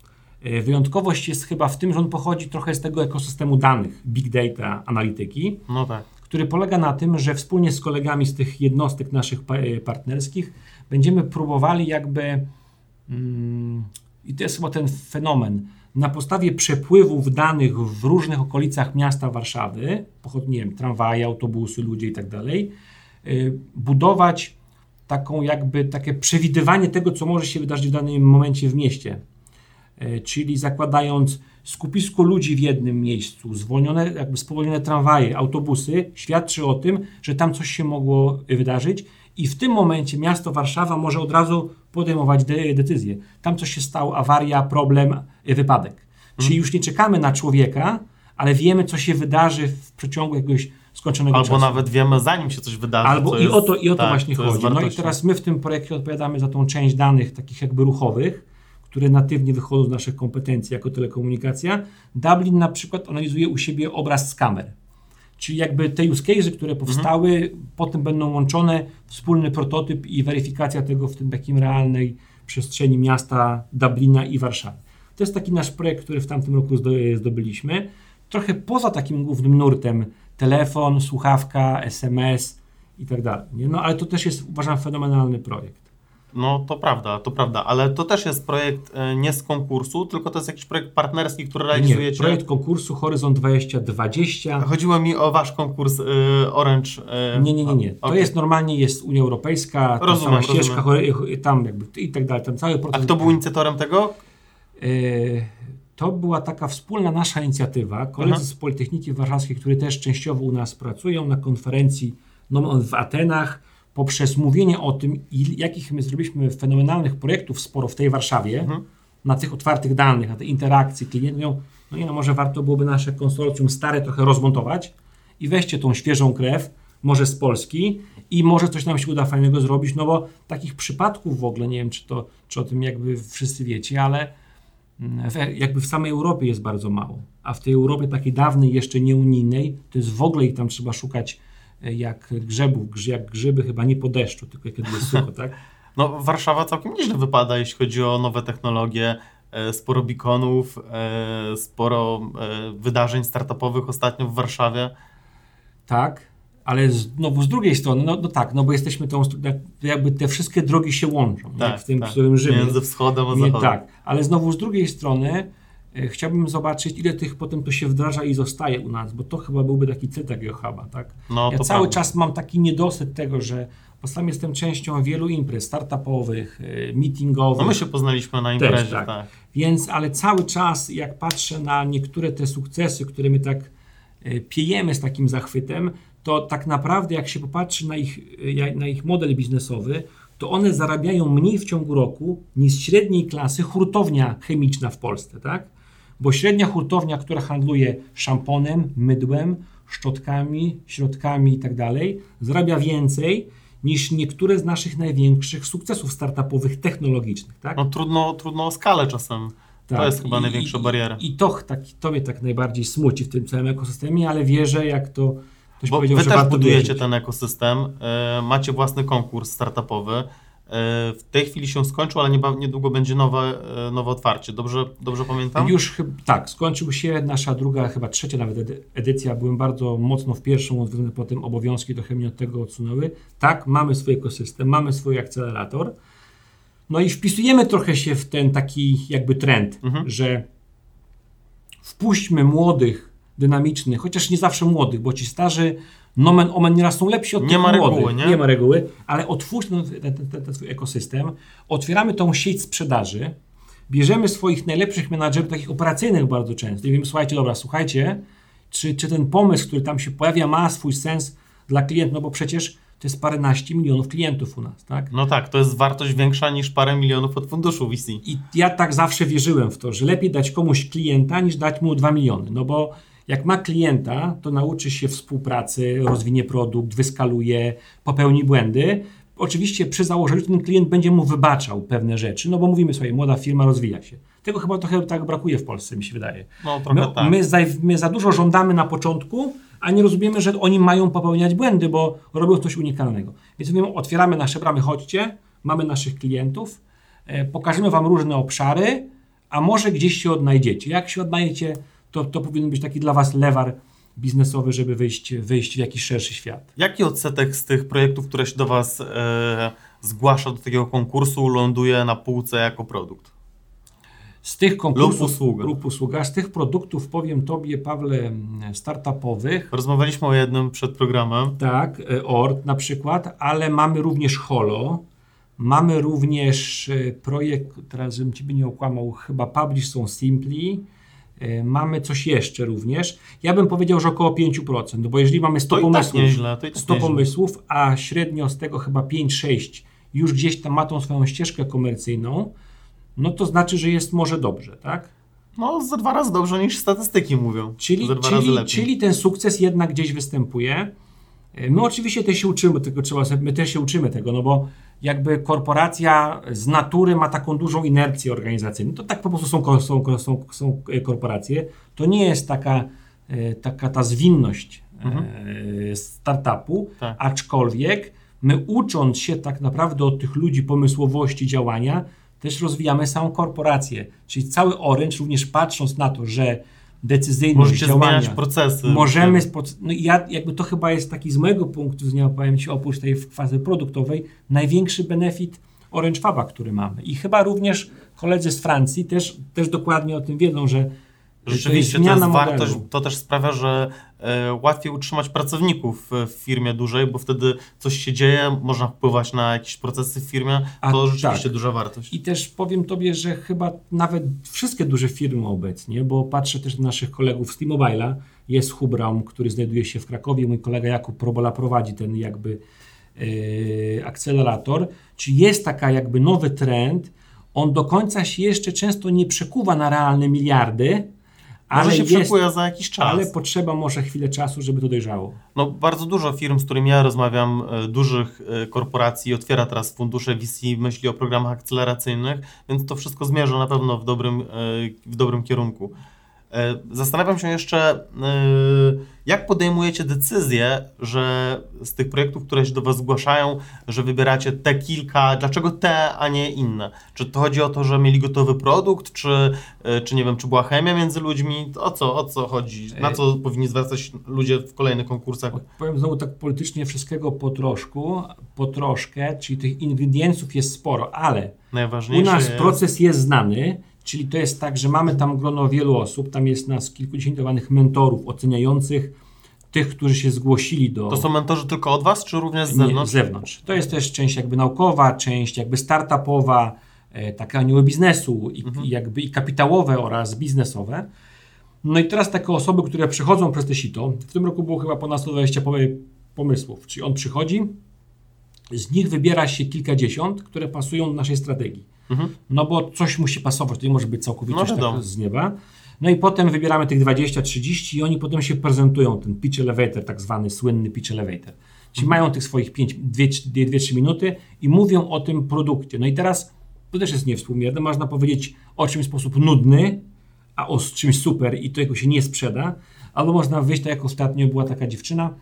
Wyjątkowość jest chyba w tym, że on pochodzi trochę z tego ekosystemu danych, big data, analityki, no tak. który polega na tym, że wspólnie z kolegami z tych jednostek naszych partnerskich będziemy próbowali jakby, mm, i to jest chyba ten fenomen, na podstawie przepływów danych w różnych okolicach miasta Warszawy, nie wiem, tramwaje, autobusy, ludzie i tak dalej, budować taką jakby takie przewidywanie tego, co może się wydarzyć w danym momencie w mieście. Czyli zakładając skupisko ludzi w jednym miejscu, zwolnione, jakby spowolnione tramwaje, autobusy, świadczy o tym, że tam coś się mogło wydarzyć i w tym momencie miasto Warszawa może od razu podejmować de- decyzję. Tam coś się stało, awaria, problem, wypadek. Hmm. Czyli już nie czekamy na człowieka, ale wiemy, co się wydarzy w przeciągu jakiegoś skończonego Albo czasu. Albo nawet wiemy, zanim się coś wydarzy. Albo i, jest, o to, i o to tak, właśnie to chodzi. No i teraz my w tym projekcie odpowiadamy za tą część danych takich jakby ruchowych, które natywnie wychodzą z naszych kompetencji jako telekomunikacja. Dublin na przykład analizuje u siebie obraz z kamer. Czyli jakby te use cases, które powstały, mhm. potem będą łączone, wspólny prototyp i weryfikacja tego w tym takim realnej przestrzeni miasta Dublina i Warszawy. To jest taki nasz projekt, który w tamtym roku zdobyliśmy. Trochę poza takim głównym nurtem telefon, słuchawka, es em es i tak dalej. Nie? No ale to też jest, uważam, fenomenalny projekt. No to prawda, to prawda, ale to też jest projekt nie z konkursu, tylko to jest jakiś projekt partnerski, który realizujecie. Nie, projekt konkursu Horyzont dwadzieścia dwadzieścia. Chodziło mi o wasz konkurs y, Orange. Y, nie, nie, nie, nie. To okay. jest normalnie, jest Unia Europejska, ta rozumiem, sama ścieżka, rozumiem. tam jakby i tak dalej, tam cały proces. A kto był inicjatorem tego? Y, to była taka wspólna nasza inicjatywa, koledzy Aha. z Politechniki Warszawskiej, którzy też częściowo u nas pracują na konferencji no, w Atenach, poprzez mówienie o tym, jakich my zrobiliśmy fenomenalnych projektów sporo w tej Warszawie, mhm. na tych otwartych danych, na tej interakcji klientów, no nie no, może warto byłoby nasze konsorcjum stare trochę rozmontować i weźcie tą świeżą krew, może z Polski i może coś nam się uda fajnego zrobić, no bo takich przypadków w ogóle, nie wiem czy, to, czy o tym jakby wszyscy wiecie, ale w, jakby w samej Europie jest bardzo mało, a w tej Europie takiej dawnej, jeszcze nieunijnej, to jest w ogóle ich tam trzeba szukać jak grzebów, jak grzyby chyba nie po deszczu, tylko kiedy jest sucho, tak? No Warszawa całkiem nieźle wypada, jeśli chodzi o nowe technologie, sporo beaconów, sporo wydarzeń startupowych ostatnio w Warszawie. Tak, ale znowu z drugiej strony, no, no tak, no bo jesteśmy tą, jakby te wszystkie drogi się łączą, tak, jak w tym tak. Rzymie. Między wschodem a zachodem. Tak, ale znowu z drugiej strony chciałbym zobaczyć, ile tych potem to się wdraża i zostaje u nas, bo to chyba byłby taki cel takiego huba, tak? No, ja to cały prawda. czas mam taki niedosyt tego, że bo sam jestem częścią wielu imprez startupowych, meetingowych. No my się poznaliśmy na imprezie, też, tak. tak. Więc, ale cały czas jak patrzę na niektóre te sukcesy, które my tak piejemy z takim zachwytem, to tak naprawdę jak się popatrzy na ich, na ich model biznesowy, to one zarabiają mniej w ciągu roku niż średniej klasy hurtownia chemiczna w Polsce, tak? Bo średnia hurtownia, która handluje szamponem, mydłem, szczotkami, środkami i tak dalej, zarabia więcej niż niektóre z naszych największych sukcesów startupowych, technologicznych, tak? No trudno, trudno o skalę czasem. Tak. To jest chyba I, największa i, bariera. I to, tak, to mnie tak najbardziej smuci w tym całym ekosystemie, ale wierzę, jak to ktoś Bo powiedział, wy że też budujecie wierzyć. ten ekosystem, yy, macie własny konkurs startupowy. Yy, w tej chwili się skończył, ale nieba, niedługo będzie nowe, yy, nowe otwarcie. Dobrze, dobrze pamiętam? Już chyba tak, skończył się nasza druga, chyba trzecia nawet edycja. Byłem bardzo mocno w pierwszą, potem obowiązki trochę mnie od tego odsunęły. Tak, mamy swój ekosystem, mamy swój akcelerator. No i wpisujemy trochę się w ten taki jakby trend, mhm. że wpuśćmy młodych, dynamicznych, chociaż nie zawsze młodych, bo ci starzy nomen omen nieraz są lepsi od nie tych ma młodych. Reguły, nie? nie ma reguły, ale otwórzmy ten, ten, ten, ten swój ekosystem, otwieramy tą sieć sprzedaży, bierzemy swoich najlepszych menadżerów, takich operacyjnych bardzo często i mówimy, słuchajcie, dobra, słuchajcie, czy, czy ten pomysł, który tam się pojawia, ma swój sens dla klientów, no bo przecież to jest paręnaście milionów klientów u nas, tak? No tak, to jest wartość większa niż parę milionów od funduszu V C. I ja tak zawsze wierzyłem w to, że lepiej dać komuś klienta, niż dać mu dwa miliony, no bo jak ma klienta, to nauczy się współpracy, rozwinie produkt, wyskaluje, popełni błędy. Oczywiście przy założeniu, że ten klient będzie mu wybaczał pewne rzeczy, no bo mówimy sobie, młoda firma rozwija się. Tego chyba trochę tak brakuje w Polsce, mi się wydaje. No trochę no, tak. My za, my za dużo żądamy na początku, a nie rozumiemy, że oni mają popełniać błędy, bo robią coś unikalnego. Więc mówimy, otwieramy nasze bramy, chodźcie, mamy naszych klientów, e, pokażemy wam różne obszary, a może gdzieś się odnajdziecie. Jak się odnajdziecie, to, to powinien być taki dla was lewar biznesowy, żeby wyjść, wyjść w jakiś szerszy świat. Jaki odsetek z tych projektów, które się do was e, zgłasza do takiego konkursu, ląduje na półce jako produkt? Z tych konkursów lub usługa. lub usługa, z tych produktów powiem Tobie, Pawle, startupowych. Rozmawialiśmy o jednym przed programem. Tak, O R T na przykład, ale mamy również Holo, mamy również projekt, teraz żebym Ciebie nie okłamał, chyba Publish są Simply, mamy coś jeszcze również. Ja bym powiedział, że około pięć procent, bo jeżeli mamy sto to pomysłów, i tak nieźle, to i tak sto nieźle. pomysłów, a średnio z tego chyba pięć sześć już gdzieś tam ma tą swoją ścieżkę komercyjną, no to znaczy, że jest może dobrze, tak? No, za dwa razy dobrze niż statystyki mówią. Czyli, za dwa razy czyli, lepiej. czyli ten sukces jednak gdzieś występuje. My oczywiście też się uczymy tego, trzeba sobie, my też się uczymy tego, no bo jakby korporacja z natury ma taką dużą inercję organizacyjną. To tak po prostu są, są, są, są korporacje. To nie jest taka, taka ta zwinność mhm. startupu, tak. Aczkolwiek my ucząc się tak naprawdę od tych ludzi pomysłowości działania, też rozwijamy samą korporację. Czyli cały Orange, również patrząc na to, że decyzyjność Możecie działania, zmieniać procesy. możemy, no i ja, jakby to chyba jest taki z mojego punktu widzenia, powiem Ci, oprócz tej fazy produktowej, największy benefit Orange Faba, który mamy. I chyba również koledzy z Francji też, też dokładnie o tym wiedzą, że rzeczywiście to jest, to jest wartość, to też sprawia, że e, łatwiej utrzymać pracowników w firmie dużej, bo wtedy coś się dzieje, można wpływać na jakieś procesy w firmie, A, to rzeczywiście tak. duża wartość. I też powiem Tobie, że chyba nawet wszystkie duże firmy obecnie, bo patrzę też na naszych kolegów z T-Mobile'a, jest Hubraum, który znajduje się w Krakowie, mój kolega Jakub Probola prowadzi ten jakby e, akcelerator, czyli jest taka jakby nowy trend, on do końca się jeszcze często nie przekuwa na realne miliardy, Może ale się jest, przekuje za jakiś czas. Ale potrzeba może chwilę czasu, żeby to dojrzało. No, bardzo dużo firm, z którymi ja rozmawiam, dużych korporacji otwiera teraz fundusze V C, myśli o programach akceleracyjnych, więc to wszystko zmierza na pewno w dobrym, w dobrym kierunku. Zastanawiam się jeszcze, jak podejmujecie decyzję, że z tych projektów, które się do Was zgłaszają, że wybieracie te kilka, dlaczego te, a nie inne? Czy to chodzi o to, że mieli gotowy produkt, czy, czy nie wiem, czy była chemia między ludźmi? O co, o co chodzi? Na co powinni zwracać ludzie w kolejnych konkursach? Powiem znowu tak politycznie, wszystkiego po troszku, po troszkę, czyli tych ingredienców jest sporo, ale u nas jest... proces jest znany. Czyli to jest tak, że mamy tam grono wielu osób, tam jest nas kilkudziesięciu mentorów oceniających tych, którzy się zgłosili do... To są mentorzy tylko od Was, czy również z zewnątrz? Nie, z zewnątrz. To jest też część jakby naukowa, część jakby startupowa, e, takie anioły biznesu i, mhm. i jakby i kapitałowe oraz biznesowe. No i teraz takie osoby, które przychodzą przez te sito, w tym roku było chyba ponad sto dwadzieścia pomysłów, czyli on przychodzi, z nich wybiera się kilkadziesiąt, które pasują do naszej strategii. Mhm. No bo coś musi pasować, to nie może być całkowicie no, tak z nieba. No i potem wybieramy tych dwadzieścia trzydzieści i oni potem się prezentują, ten pitch elevator, tak zwany słynny pitch elevator. Czyli mhm. mają tych swoich dwie trzy minuty i mówią o tym produkcie. No i teraz to też jest niewspółmierne, można powiedzieć o czymś w sposób nudny, a o czymś super i to jakoś się nie sprzeda, albo można wyjść, tak jak ostatnio była taka dziewczyna,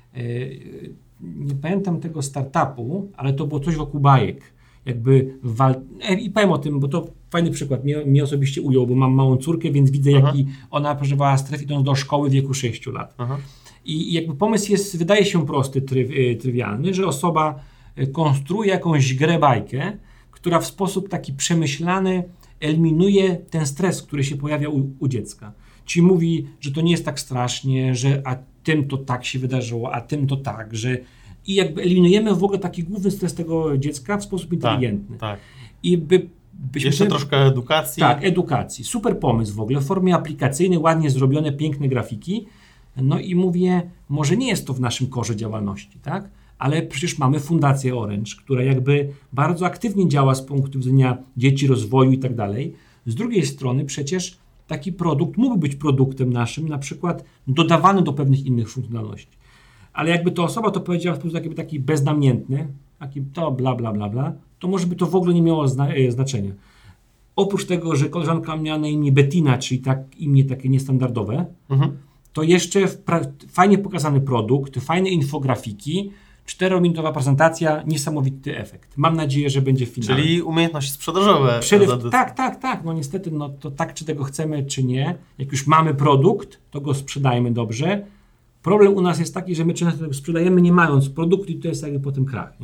yy, nie pamiętam tego startupu, ale to było coś wokół bajek. Jakby wal... I powiem o tym, bo to fajny przykład, mnie, mnie osobiście ujął, bo mam małą córkę, więc widzę, Aha. jaki ona przeżywała stres idąc do szkoły w wieku sześciu lat. Aha. I, I jakby pomysł jest, wydaje się prosty, tryw, trywialny, że osoba konstruuje jakąś grę bajkę, która w sposób taki przemyślany eliminuje ten stres, który się pojawia u, u dziecka. Czyli mówi, że to nie jest tak strasznie, że a tym to tak się wydarzyło, a tym to tak, że i jakby eliminujemy w ogóle taki główny stres tego dziecka w sposób inteligentny. Tak, tak. I by, byśmy Jeszcze troszkę edukacji. Tak, edukacji. Super pomysł w ogóle, w formie aplikacyjnej, ładnie zrobione, piękne grafiki. No i mówię, może nie jest to w naszym korze działalności, tak? Ale przecież mamy Fundację Orange, która jakby bardzo aktywnie działa z punktu widzenia dzieci, rozwoju i tak dalej. Z drugiej strony przecież taki produkt mógł być produktem naszym, na przykład dodawany do pewnych innych funkcjonalności. Ale jakby to osoba to powiedziała w sposób taki, taki beznamiętny, taki to bla, bla, bla, bla, to może by to w ogóle nie miało zna znaczenia. Oprócz tego, że koleżanka miała na imię Bettina, czyli tak imię takie niestandardowe, mhm. to jeszcze fajnie pokazany produkt, fajne infografiki, czterominutowa prezentacja, niesamowity efekt. Mam nadzieję, że będzie w finale. Czyli umiejętności sprzedażowe. Przede, tak, tak, tak. No niestety, no to tak, czy tego chcemy, czy nie. Jak już mamy produkt, to go sprzedajmy dobrze. Problem u nas jest taki, że my często tego sprzedajemy nie mając produktu i to jest jakby potem krach, nie?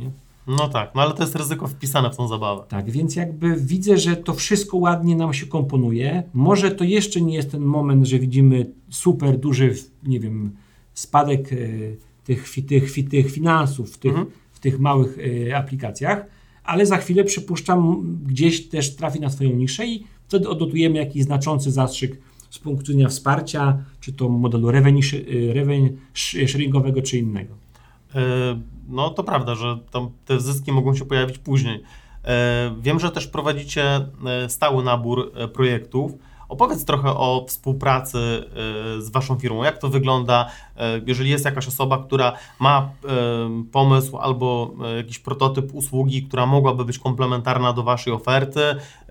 No tak, no ale to jest ryzyko wpisane w tą zabawę. Tak, więc jakby widzę, że to wszystko ładnie nam się komponuje. Może to jeszcze nie jest ten moment, że widzimy super duży, nie wiem, spadek y, tych, tych, tych finansów w tych, mhm. w tych małych y, aplikacjach, ale za chwilę przypuszczam, gdzieś też trafi na swoją niszę i wtedy odnotujemy jakiś znaczący zastrzyk z punktu widzenia wsparcia, czy to modelu revenue, revenue sharingowego, czy innego. No to prawda, że tam te zyski mogą się pojawić później. Wiem, że też prowadzicie stały nabór projektów. Opowiedz trochę o współpracy z Waszą firmą. Jak to wygląda, jeżeli jest jakaś osoba, która ma pomysł albo jakiś prototyp usługi, która mogłaby być komplementarna do Waszej oferty,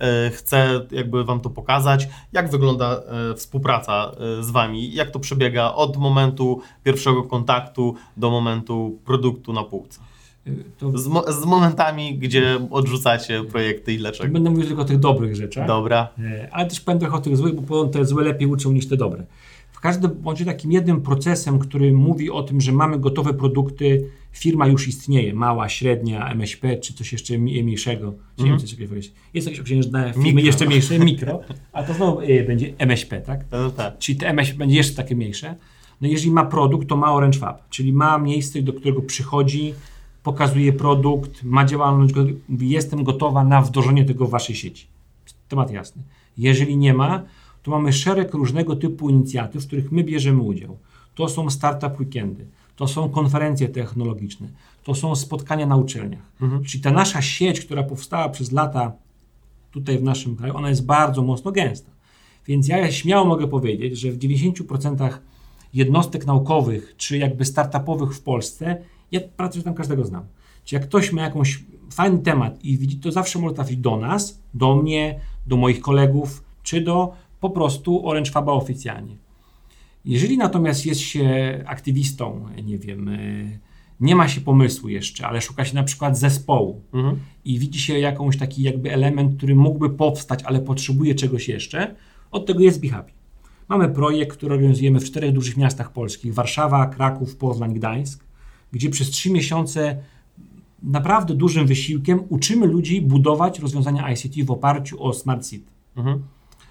chce jakby Wam to pokazać. Jak wygląda współpraca z Wami? Jak to przebiega od momentu pierwszego kontaktu do momentu produktu na półce? To... Z, mo- z momentami, gdzie odrzucacie projekty i dlaczego? Będę mówił tylko o tych dobrych rzeczach. Dobra. Ale też powiem trochę o tych złych, bo te złe lepiej uczą niż te dobre. W każdym bądź takim jednym procesem, który mówi o tym, że mamy gotowe produkty, firma już istnieje, mała, średnia, M S P, czy coś jeszcze mniejszego. Nie mm. wiem, co powiedzieć. Jest jakieś określenie, że na firmy jeszcze mniejsze, mikro, a to znowu y, będzie M S P, tak? No tak. Czyli te M S P będzie jeszcze takie mniejsze. No jeżeli ma produkt, to ma Orange Fab, czyli ma miejsce, do którego przychodzi, pokazuje produkt, ma działalność, mówi, jestem gotowa na wdrożenie tego w waszej sieci. Temat jasny. Jeżeli nie ma, to mamy szereg różnego typu inicjatyw, w których my bierzemy udział. To są startup weekendy, to są konferencje technologiczne, to są spotkania na uczelniach. Mhm. Czyli ta nasza sieć, która powstała przez lata tutaj w naszym kraju, ona jest bardzo mocno gęsta. Więc ja śmiało mogę powiedzieć, że w dziewięćdziesięciu procentach jednostek naukowych, czy jakby startupowych w Polsce, ja pracuję tam każdego znam. Czyli jak ktoś ma jakąś fajny temat i widzi, to zawsze może trafić do nas, do mnie, do moich kolegów, czy do po prostu Orange Faba oficjalnie. Jeżeli natomiast jest się aktywistą, nie wiem, nie ma się pomysłu jeszcze, ale szuka się na przykład zespołu mhm. i widzi się jakąś taki jakby element, który mógłby powstać, ale potrzebuje czegoś jeszcze, od tego jest BeHappy. Mamy projekt, który organizujemy w czterech dużych miastach polskich: Warszawa, Kraków, Poznań, Gdańsk, gdzie przez trzy miesiące naprawdę dużym wysiłkiem uczymy ludzi budować rozwiązania I C T w oparciu o Smart City. Mhm.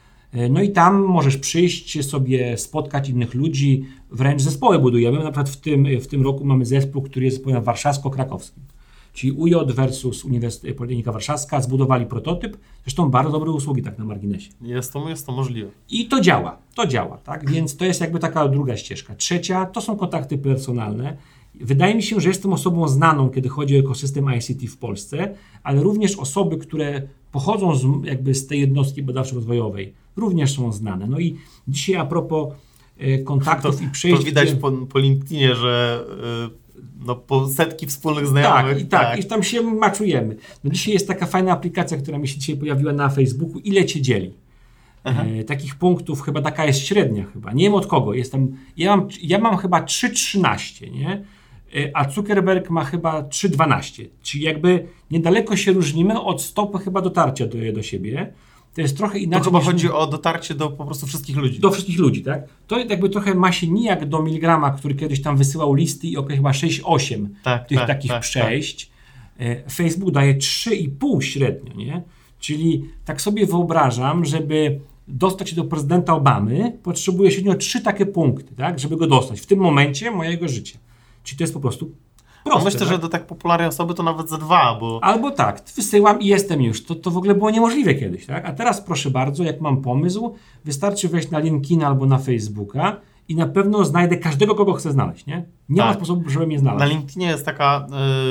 No i tam możesz przyjść sobie, spotkać innych ludzi, wręcz zespoły budujemy. Na przykład w tym, w tym roku mamy zespół, który jest zespołem warszawsko-krakowskim. Czyli U J versus Uniwersytet Politechnika Warszawska zbudowali prototyp, zresztą bardzo dobre usługi tak na marginesie. Jest to, jest to możliwe. I to działa, to działa, tak? Więc to jest jakby taka druga ścieżka. Trzecia to są kontakty personalne. Wydaje mi się, że jestem osobą znaną, kiedy chodzi o ekosystem I C T w Polsce, ale również osoby, które pochodzą z, jakby z tej jednostki badawczo-rozwojowej, również są znane. No i dzisiaj a propos e, kontaktów to, i przejść... To widać po, po LinkedInie, że y, no, po setki wspólnych znajomych. Tak, i tak, tak, i tam się maczujemy. No dzisiaj jest taka fajna aplikacja, która mi się dzisiaj pojawiła na Facebooku, Ile Cię dzieli. E, takich punktów, chyba taka jest średnia chyba, nie wiem od kogo, jestem, ja mam, ja mam chyba trzy trzynaście, nie? A Zuckerberg ma chyba trzy dwanaście, czyli jakby niedaleko się różnimy od stopy chyba dotarcia do, do siebie. To jest trochę inaczej. To chyba chodzi o dotarcie do po prostu wszystkich ludzi. Do wszystkich ludzi, tak? To jakby trochę ma się nijak do Milgrama, który kiedyś tam wysyłał listy i okej, chyba sześć osiem tak, tych tak, takich tak, przejść. Tak. Facebook daje trzy i pół średnio, nie? Czyli tak sobie wyobrażam, żeby dostać się do prezydenta Obamy, potrzebuje średnio trzy takie punkty, tak? Żeby go dostać w tym momencie mojego życia. Czyli to jest po prostu proste. Myślę, tak? że do tak popularnej osoby to nawet za dwa, bo... Albo tak, wysyłam i jestem już. To, to w ogóle było niemożliwe kiedyś, tak? A teraz proszę bardzo, jak mam pomysł, wystarczy wejść na LinkedIn albo na Facebooka i na pewno znajdę każdego, kogo chcę znaleźć, nie? Nie tak. ma sposobu, żeby mnie znaleźć. Na LinkedInie jest taka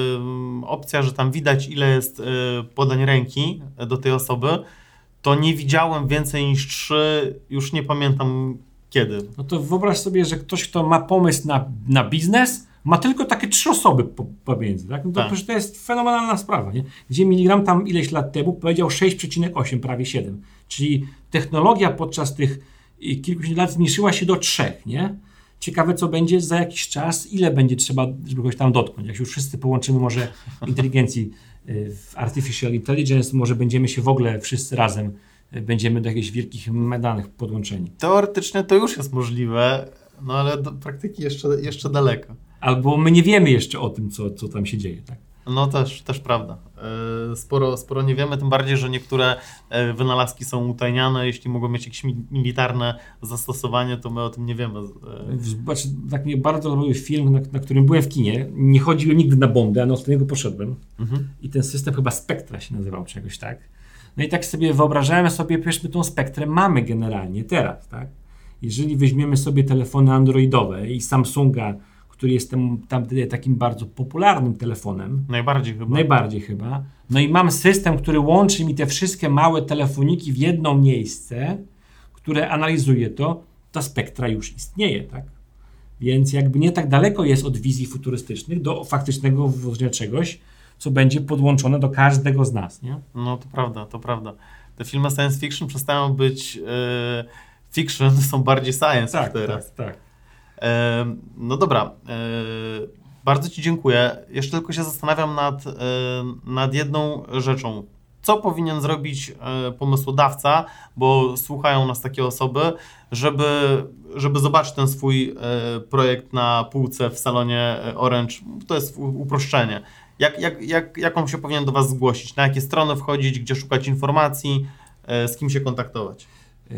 y, opcja, że tam widać, ile jest y, podań ręki do tej osoby. To nie widziałem więcej niż trzy, już nie pamiętam kiedy. No to wyobraź sobie, że ktoś, kto ma pomysł na, na biznes, ma tylko takie trzy osoby po, pomiędzy, tak? No to, tak. to jest fenomenalna sprawa, nie? Gdzie Miligram tam ileś lat temu powiedział sześć przecinek osiem, prawie siedem. Czyli technologia podczas tych kilkudziesięciu lat zmniejszyła się do trzech, nie? Ciekawe, co będzie za jakiś czas, ile będzie trzeba, żeby kogoś tam dotknąć. Jak się już wszyscy połączymy może w inteligencji, w artificial intelligence, może będziemy się w ogóle wszyscy razem, będziemy do jakichś wielkich danych podłączeni. Teoretycznie to już jest możliwe, no ale do praktyki jeszcze, jeszcze daleko. Albo my nie wiemy jeszcze o tym, co, co tam się dzieje, tak? No też, też prawda. Sporo, sporo nie wiemy, tym bardziej, że niektóre wynalazki są utajniane. Jeśli mogą mieć jakieś militarne zastosowanie, to my o tym nie wiemy. Zobacz, tak mnie bardzo robił film, na, na którym byłem w kinie. Nie chodziłem nigdy na Bondę, a na ostatniego poszedłem. Mhm. I ten system chyba Spectra się nazywał, czegoś tak. No i tak sobie wyobrażałem sobie, przecież my tą Spectrę mamy generalnie teraz, tak? Jeżeli weźmiemy sobie telefony androidowe i Samsunga, który jest tam, tam takim bardzo popularnym telefonem. Najbardziej chyba. Najbardziej chyba. No i mam system, który łączy mi te wszystkie małe telefoniki w jedno miejsce, które analizuje to, ta Spectra już istnieje, tak? Więc jakby nie tak daleko jest od wizji futurystycznych do faktycznego wdrożenia czegoś, co będzie podłączone do każdego z nas, nie? No to prawda, to prawda. Te filmy science fiction przestają być yy, fiction, są bardziej science tak, teraz. Tak, tak. No dobra, bardzo Ci dziękuję. Jeszcze tylko się zastanawiam nad, nad jedną rzeczą. Co powinien zrobić pomysłodawca, bo słuchają nas takie osoby, żeby, żeby zobaczyć ten swój projekt na półce w salonie Orange. To jest uproszczenie. Jak, jak, jak, jak on się powinien do Was zgłosić? Na jakie strony wchodzić? Gdzie szukać informacji? Z kim się kontaktować?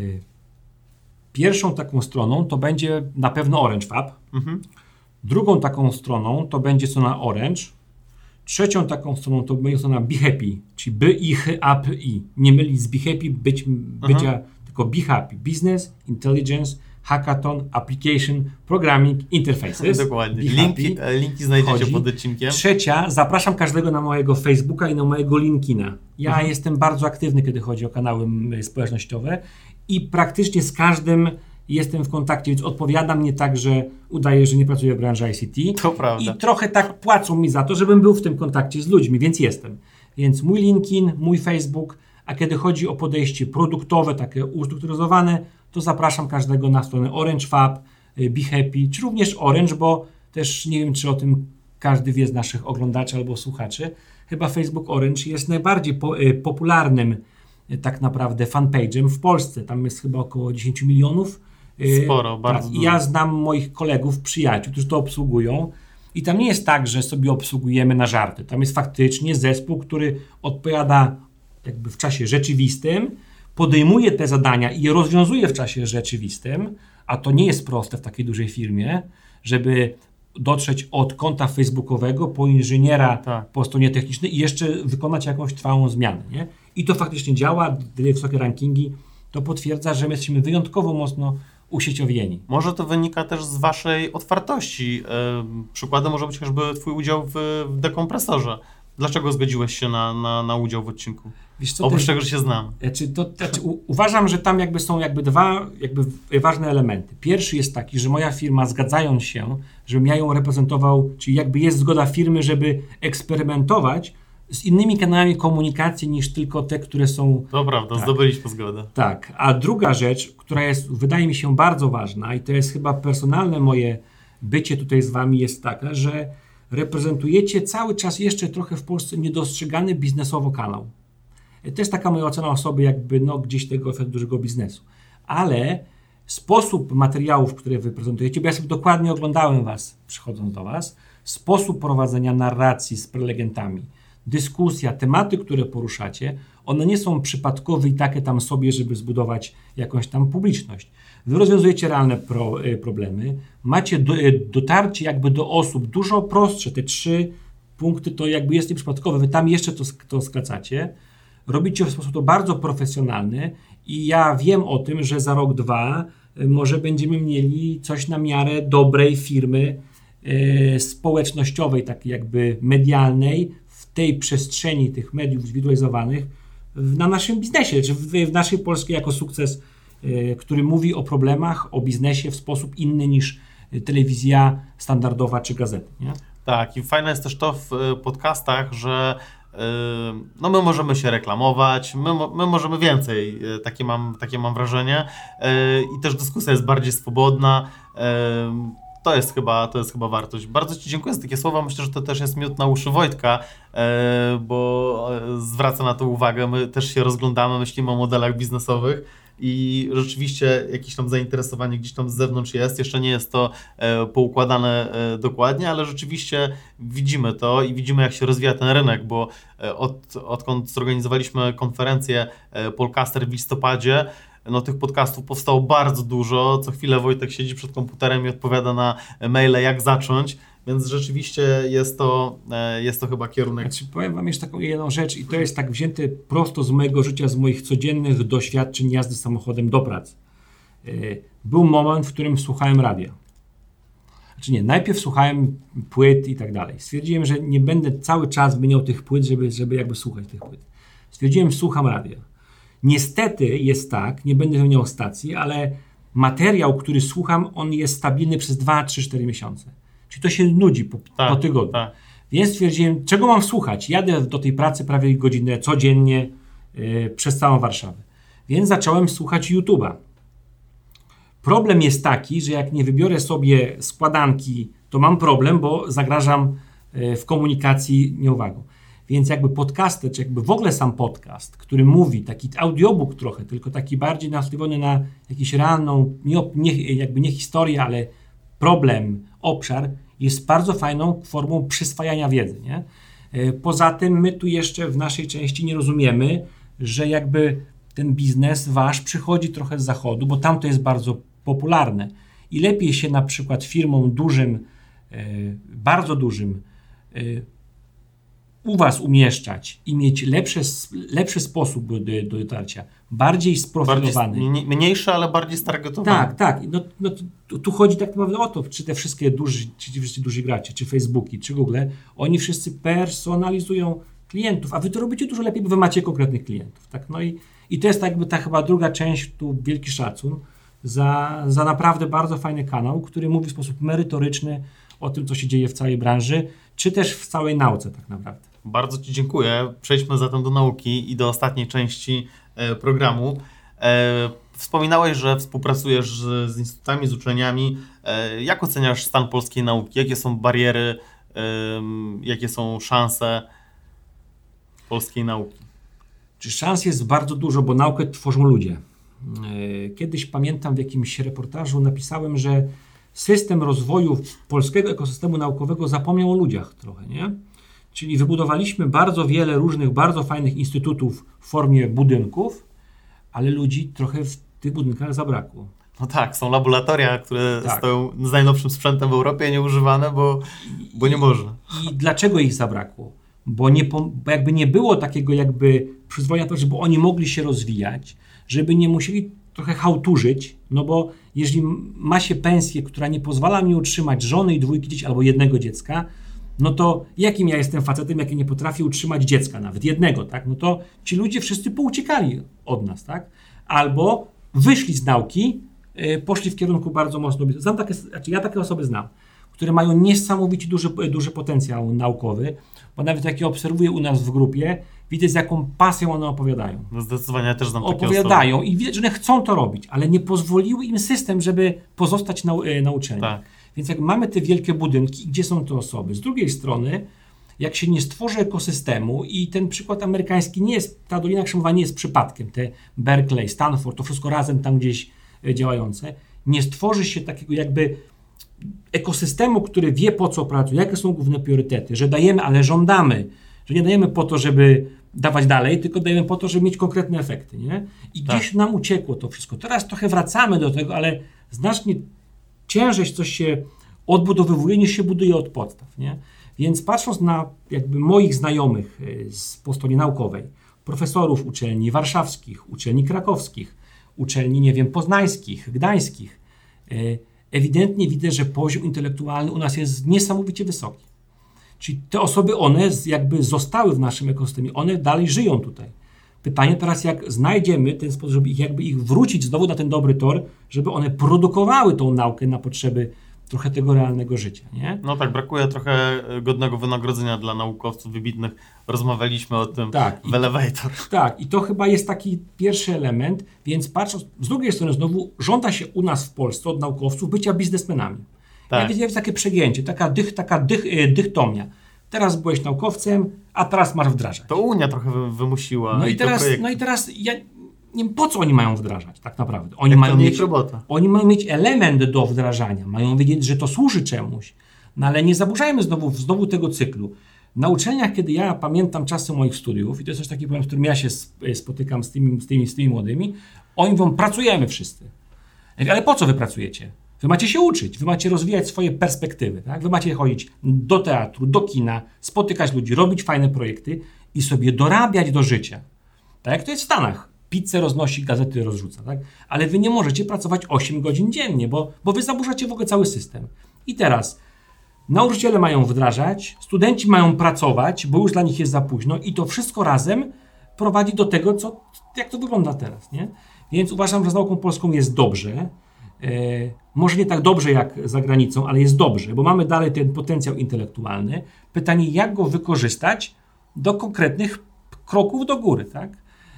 Pierwszą taką stroną to będzie na pewno Orange Fab. Mhm. Drugą taką stroną to będzie strona Orange. Trzecią taką stroną to będzie strona Be Happy, czyli B I H A P I. Nie mylić z Be Happy, być, bycia, mhm. tylko Be Happy. Business, Intelligence, Hackathon, Application, Programming, Interfaces. Dokładnie. Linki, linki znajdziecie Chodzi. pod odcinkiem. Trzecia, zapraszam każdego na mojego Facebooka i na mojego LinkedIna. Ja mhm. jestem bardzo aktywny, kiedy chodzi o kanały społecznościowe. I praktycznie z każdym jestem w kontakcie, więc odpowiada mnie tak, że udaje, że nie pracuję w branży I C T. To prawda. I trochę tak płacą mi za to, żebym był w tym kontakcie z ludźmi, więc jestem. Więc mój LinkedIn, mój Facebook, a kiedy chodzi o podejście produktowe, takie ustrukturyzowane, to zapraszam każdego na stronę Orange Fab, Be Happy, czy również Orange, bo też nie wiem, czy o tym każdy wie z naszych oglądaczy albo słuchaczy. Chyba Facebook Orange jest najbardziej po, y, popularnym tak naprawdę fanpage'em w Polsce. Tam jest chyba około dziesięć milionów. Sporo, bardzo tak, dużo. Ja znam moich kolegów, przyjaciół, którzy to obsługują i tam nie jest tak, że sobie obsługujemy na żarty. Tam jest faktycznie zespół, który odpowiada jakby w czasie rzeczywistym, podejmuje te zadania i je rozwiązuje w czasie rzeczywistym, a to nie jest proste w takiej dużej firmie, żeby dotrzeć od konta facebookowego po inżyniera, tak. po stronie technicznej i jeszcze wykonać jakąś trwałą zmianę. Nie? I to faktycznie działa, te wysokie rankingi to potwierdza, że my jesteśmy wyjątkowo mocno usieciowieni. Może to wynika też z Waszej otwartości. Yy, przykładem może być chociażby Twój udział w, w dekompresorze. Dlaczego zgodziłeś się na, na, na udział w odcinku? Wiesz co, Oprócz tego, że się znam. Znaczy, to, znaczy, u, uważam, że tam jakby są jakby dwa jakby ważne elementy. Pierwszy jest taki, że moja firma, zgadzając się, żebym ja ją reprezentował, czyli jakby jest zgoda firmy, żeby eksperymentować z innymi kanałami komunikacji niż tylko te, które są... To prawda, tak, zdobyliśmy zgodę. Tak, a druga rzecz, która jest, wydaje mi się bardzo ważna i to jest chyba personalne moje bycie tutaj z Wami jest taka, że reprezentujecie cały czas jeszcze trochę w Polsce niedostrzegany biznesowo kanał. To jest taka moja ocena osoby jakby no, gdzieś tego dużego biznesu. Ale sposób materiałów, które wy prezentujecie, bo ja sobie dokładnie oglądałem Was, przychodząc do Was, sposób prowadzenia narracji z prelegentami, dyskusja, tematy, które poruszacie, one nie są przypadkowe i takie tam sobie, żeby zbudować jakąś tam publiczność. Wy rozwiązujecie realne pro, y, problemy, macie do, y, dotarcie jakby do osób dużo prostsze, te trzy punkty to jakby jest nieprzypadkowe, wy tam jeszcze to, to skracacie, robicie w sposób to bardzo profesjonalny i ja wiem o tym, że za rok, dwa y, może będziemy mieli coś na miarę dobrej firmy y, społecznościowej, takiej jakby medialnej, w tej przestrzeni tych mediów zwizualizowanych na naszym biznesie, czy w, w naszej Polskiej jako sukces, y, który mówi o problemach, o biznesie w sposób inny niż telewizja standardowa czy gazety. Nie? Tak, i fajne jest też to w podcastach, że yy, no my możemy się reklamować, my, my możemy więcej, yy, takie, mam, takie mam wrażenie, yy, i też dyskusja jest bardziej swobodna. Yy, To jest, chyba, to jest chyba wartość. Bardzo Ci dziękuję za takie słowa. Myślę, że to też jest miód na uszy Wojtka, bo zwraca na to uwagę. My też się rozglądamy, myślimy o modelach biznesowych i rzeczywiście jakieś tam zainteresowanie gdzieś tam z zewnątrz jest. Jeszcze nie jest to e, poukładane e, dokładnie, ale rzeczywiście widzimy to i widzimy, jak się rozwija ten rynek, bo e, od, odkąd zorganizowaliśmy konferencję e, Polcaster w listopadzie, no tych podcastów powstało bardzo dużo. Co chwilę Wojtek siedzi przed komputerem i odpowiada na maile, jak zacząć. Więc rzeczywiście jest to, jest to chyba kierunek. Znaczy, powiem Wam jeszcze taką jedną rzecz i to jest tak wzięte prosto z mojego życia, z moich codziennych doświadczeń jazdy samochodem do pracy. Był moment, w którym słuchałem radia. Znaczy nie, najpierw słuchałem płyt i tak dalej. Stwierdziłem, że nie będę cały czas wymieniał tych płyt, żeby, żeby jakby słuchać tych płyt. Stwierdziłem, słucham radia. Niestety jest tak, nie będę wymieniał stacji, ale materiał, który słucham, on jest stabilny przez dwa, trzy, cztery miesiące. Czyli to się nudzi po, tak, po tygodniu. Tak. Więc stwierdziłem, czego mam słuchać? Jadę do tej pracy prawie godzinę codziennie yy, przez całą Warszawę. Więc zacząłem słuchać YouTube'a. Problem jest taki, że jak nie wybiorę sobie składanki, to mam problem, bo zagrażam yy, w komunikacji nieuwagą. Więc jakby podcaster, czy jakby w ogóle sam podcast, który mówi, taki audiobook trochę, tylko taki bardziej nastawiony na jakąś realną, nie, nie, jakby nie historię, ale problem, obszar, jest bardzo fajną formą przyswajania wiedzy. Nie? Poza tym my tu jeszcze w naszej części nie rozumiemy, że jakby ten biznes wasz przychodzi trochę z zachodu, bo tam to jest bardzo popularne i lepiej się na przykład firmom dużym, bardzo dużym u was umieszczać i mieć lepszy, lepszy sposób do, do dotarcia, bardziej sprofilowany. Bardziej, mniejszy, ale bardziej stargetowany. Tak, tak. No, no, tu, tu chodzi tak naprawdę o to, czy te wszystkie duży, czy ci wszyscy duży gracze, czy Facebooki, czy Google, oni wszyscy personalizują klientów, a wy to robicie dużo lepiej, bo wy macie konkretnych klientów. Tak? No i, i to jest tak jakby ta chyba druga część, tu wielki szacun za, za naprawdę bardzo fajny kanał, który mówi w sposób merytoryczny o tym, co się dzieje w całej branży, czy też w całej nauce tak naprawdę. Bardzo Ci dziękuję. Przejdźmy zatem do nauki i do ostatniej części e, programu. E, wspominałeś, że współpracujesz z, z instytutami, z uczelniami. E, jak oceniasz stan polskiej nauki? Jakie są bariery? E, jakie są szanse polskiej nauki? Czy szans jest bardzo dużo, bo naukę tworzą ludzie. E, kiedyś pamiętam w jakimś reportażu napisałem, że system rozwoju polskiego ekosystemu naukowego zapomniał o ludziach trochę, nie? Czyli wybudowaliśmy bardzo wiele różnych, bardzo fajnych instytutów w formie budynków, ale ludzi trochę w tych budynkach zabrakło. No tak, są laboratoria, które tak. stoją z najnowszym sprzętem w Europie, nieużywane, bo, bo nie można. I dlaczego ich zabrakło? Bo, nie, bo jakby nie było takiego jakby przyzwolenia na to, żeby oni mogli się rozwijać, żeby nie musieli trochę chałturzyć, no bo jeżeli ma się pensję, która nie pozwala mi utrzymać żony i dwójki dzieci albo jednego dziecka, no to jakim ja jestem facetem, jak ja nie potrafię utrzymać dziecka, nawet jednego, tak? No to ci ludzie wszyscy pouciekali od nas, tak? Albo wyszli z nauki, yy, poszli w kierunku bardzo mocno. Znam takie, znaczy ja takie osoby znam, które mają niesamowicie duży, duży potencjał naukowy, bo nawet jak je obserwuję u nas w grupie, widzę, z jaką pasją one opowiadają. No zdecydowanie, ja też znam takie Opowiadają osoby. I widać, że one chcą to robić, ale nie pozwoliły im system, żeby pozostać na, na uczelni. Tak. Więc jak mamy te wielkie budynki, gdzie są te osoby? Z drugiej strony, jak się nie stworzy ekosystemu i ten przykład amerykański nie jest, ta Dolina Krzemowa nie jest przypadkiem, te Berkeley, Stanford, to wszystko razem tam gdzieś działające, nie stworzy się takiego jakby ekosystemu, który wie, po co pracuje, jakie są główne priorytety, że dajemy, ale żądamy, że nie dajemy po to, żeby dawać dalej, tylko dajemy po to, żeby mieć konkretne efekty, nie? I tak. gdzieś nam uciekło to wszystko. Teraz trochę wracamy do tego, ale znacznie ciężej coś się odbudowywuje, niż się buduje od podstaw, nie? Więc patrząc na jakby moich znajomych z, po stronie naukowej, profesorów uczelni warszawskich, uczelni krakowskich, uczelni, nie wiem, poznańskich, gdańskich, ewidentnie widzę, że poziom intelektualny u nas jest niesamowicie wysoki. Czyli te osoby, one jakby zostały w naszym ekosystemie, one dalej żyją tutaj. Pytanie teraz, jak znajdziemy ten sposób, żeby ich, jakby ich wrócić znowu na ten dobry tor, żeby one produkowały tą naukę na potrzeby trochę tego realnego życia, nie? No tak, brakuje trochę godnego wynagrodzenia dla naukowców wybitnych. Rozmawialiśmy o tym tak, w Elevator. Tak, i to chyba jest taki pierwszy element, więc patrząc, z drugiej strony znowu żąda się u nas w Polsce od naukowców bycia biznesmenami. Tak. Ja widzę, jest takie przegięcie, taka, dych, taka dych, dychtomia. Teraz byłeś naukowcem, a teraz masz wdrażać. To Unia trochę wymusiła. No i, i teraz, no i teraz ja nie wiem, po co oni mają wdrażać tak naprawdę. Oni Jak mają, to nie mieć, jest robota. oni mają mieć element do wdrażania, mają wiedzieć, że to służy czemuś, no ale nie zaburzajmy znowu, znowu tego cyklu. Na uczelniach, kiedy ja pamiętam czasy moich studiów, i to jest też taki problem, z którym ja się spotykam z tymi, z tymi, z tymi młodymi, oni mówią, pracujemy wszyscy. Ja mówię, ale po co wy pracujecie? Wy macie się uczyć, wy macie rozwijać swoje perspektywy, tak? Wy macie chodzić do teatru, do kina, spotykać ludzi, robić fajne projekty i sobie dorabiać do życia. Tak jak to jest w Stanach. Pizzę roznosi, gazety rozrzuca, tak? Ale wy nie możecie pracować osiem godzin dziennie, bo, bo wy zaburzacie w ogóle cały system. I teraz nauczyciele mają wdrażać, studenci mają pracować, bo już dla nich jest za późno i to wszystko razem prowadzi do tego, co, jak to wygląda teraz, nie? Więc uważam, że z nauką polską jest dobrze. E, może nie tak dobrze jak za granicą, ale jest dobrze, bo mamy dalej ten potencjał intelektualny. Pytanie, jak go wykorzystać do konkretnych kroków do góry, tak?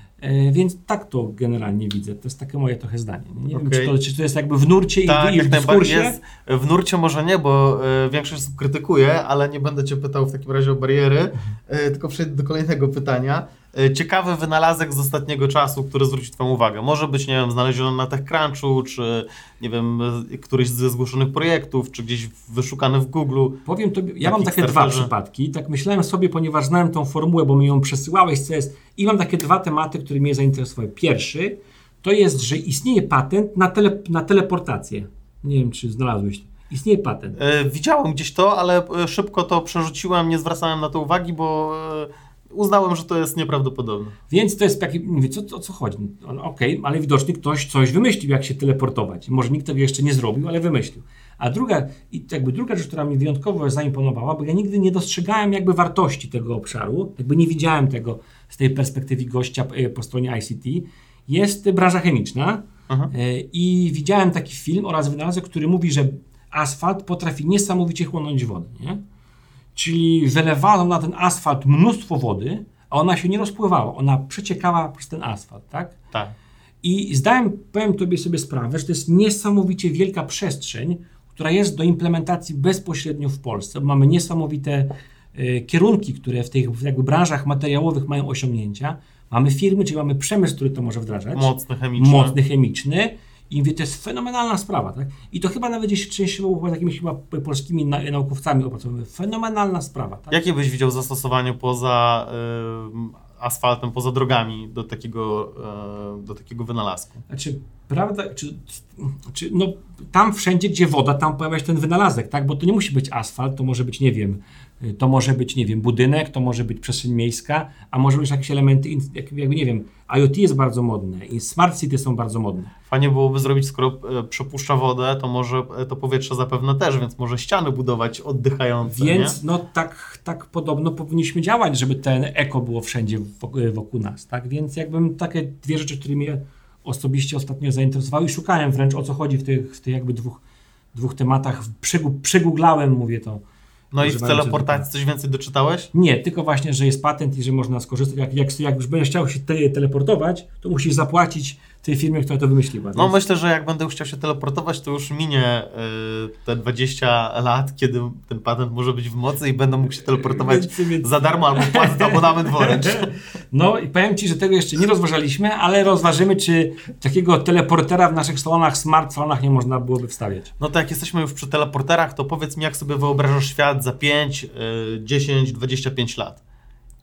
E, więc tak to generalnie widzę. To jest takie moje trochę zdanie. Nie okay. wiem, czy to, czy to jest jakby w nurcie tak, i, i w dyskursie. Jest. W nurcie może nie, bo y, większość osób krytykuje, ale nie będę cię pytał w takim razie o bariery, y, tylko przejdę do kolejnego pytania. Y, ciekawy wynalazek z ostatniego czasu, który zwrócił twoją uwagę. Może być, nie wiem, znaleziony na TechCrunchu, czy nie wiem, któryś ze zgłoszonych projektów, czy gdzieś wyszukany w Google. Powiem tobie, ja mam takie dwa przypadki. Tak myślałem sobie, ponieważ znałem tą formułę, bo mi ją przesyłałeś C S i mam takie dwa tematy, które mnie zainteresowały. Pierwszy to jest, że istnieje patent na, tele, na teleportację. Nie wiem, czy znalazłeś to. Istnieje patent. E, widziałem gdzieś to, ale szybko to przerzuciłem, nie zwracałem na to uwagi, bo e, uznałem, że to jest nieprawdopodobne. Więc to jest taki, mówię, co, o co chodzi? No, Okej, okay, ale widocznie ktoś coś wymyślił, jak się teleportować. Może nikt tego jeszcze nie zrobił, ale wymyślił. A druga, i jakby druga rzecz, która mi wyjątkowo zaimponowała, bo ja nigdy nie dostrzegałem jakby wartości tego obszaru, jakby nie widziałem tego z tej perspektywy gościa po stronie I C T, jest branża chemiczna. Aha. I widziałem taki film oraz wynalazek, który mówi, że asfalt potrafi niesamowicie chłonąć wodę, nie? Czyli wylewano na ten asfalt mnóstwo wody, a ona się nie rozpływała, ona przeciekała przez ten asfalt, tak? Tak. I zdałem, powiem tobie sobie sprawę, że to jest niesamowicie wielka przestrzeń, która jest do implementacji bezpośrednio w Polsce. Mamy niesamowite y, kierunki, które w tych jakby branżach materiałowych mają osiągnięcia. Mamy firmy, czyli mamy przemysł, który to może wdrażać. Mocny chemiczny. Mocny chemiczny. I mówię, to jest fenomenalna sprawa, tak? I to chyba nawet gdzieś częściowo było takimi chyba polskimi na, naukowcami opracowane. Fenomenalna sprawa, tak? Jakie byś widział zastosowanie poza y, asfaltem, poza drogami do takiego, y, do takiego wynalazku? Znaczy, prawda, czy, czy, no tam wszędzie, gdzie woda, tam pojawia się ten wynalazek, tak? Bo to nie musi być asfalt, to może być, nie wiem, to może być, nie wiem, budynek, to może być przestrzeń miejska, a może być jakieś elementy, jakby, nie wiem, IoT jest bardzo modne i smart city są bardzo modne. Fajnie byłoby zrobić, skoro przepuszcza wodę, to może to powietrze zapewne też, więc może ściany budować oddychające, Więc nie? no tak, tak podobno powinniśmy działać, żeby ten eko było wszędzie wokół, wokół nas, tak? Więc jakbym takie dwie rzeczy, które mnie osobiście ostatnio zainteresowały i szukałem wręcz, o co chodzi w tych, w tych jakby dwóch, dwóch tematach, przegooglałem, mówię to. No i w teleportacji coś więcej doczytałeś? Nie, tylko właśnie, że jest patent i że można skorzystać. Jak, jak, jak już będziesz chciał się te, teleportować, to musisz zapłacić tej firmie, która to wymyśliła. No więc... myślę, że jak będę chciał się teleportować, to już minie y, te dwadzieścia lat, kiedy ten patent może być w mocy i będę mógł się teleportować więc, więc... za darmo albo płacę abonament w Orange. No i powiem Ci, że tego jeszcze nie rozważaliśmy, ale rozważymy, czy takiego teleportera w naszych salonach, smart salonach nie można byłoby wstawiać. No to jak jesteśmy już przy teleporterach, to powiedz mi, jak sobie wyobrażasz świat za pięć, dziesięć, dwadzieścia pięć lat?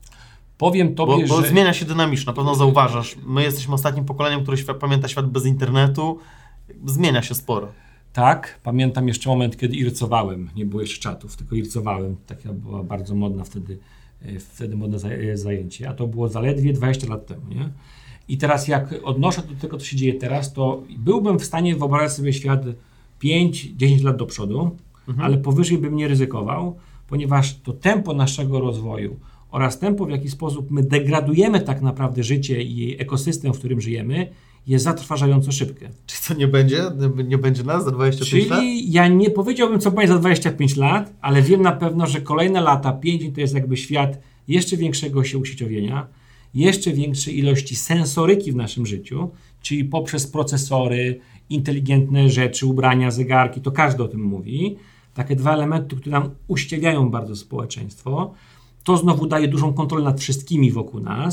Powiem tobie, bo, bo że... zmienia się dynamicznie, na pewno zauważasz. My jesteśmy ostatnim pokoleniem, które świat, pamięta świat bez internetu. Zmienia się sporo. Tak, pamiętam jeszcze moment, kiedy ircowałem. Nie było jeszcze czatów, tylko ircowałem. Taka była bardzo modna wtedy, wtedy modne zajęcie. A to było zaledwie dwadzieścia lat temu, nie? I teraz jak odnoszę do tego, co się dzieje teraz, to byłbym w stanie wyobrazić sobie świat pięć dziesięć lat do przodu, mhm. ale powyżej bym nie ryzykował, ponieważ to tempo naszego rozwoju oraz tempo, w jaki sposób my degradujemy tak naprawdę życie i ekosystem, w którym żyjemy, jest zatrważająco szybkie. Czy to nie będzie? Nie będzie nas za dwadzieścia pięć Czyli lat? Czyli ja nie powiedziałbym, co będzie za dwadzieścia pięć lat, ale wiem na pewno, że kolejne lata, pięć to jest jakby świat jeszcze większego się usieciowienia, jeszcze większej ilości sensoryki w naszym życiu, czyli poprzez procesory, inteligentne rzeczy, ubrania, zegarki, to każdy o tym mówi. Takie dwa elementy, które nam uściegają bardzo społeczeństwo. To znowu daje dużą kontrolę nad wszystkimi wokół nas.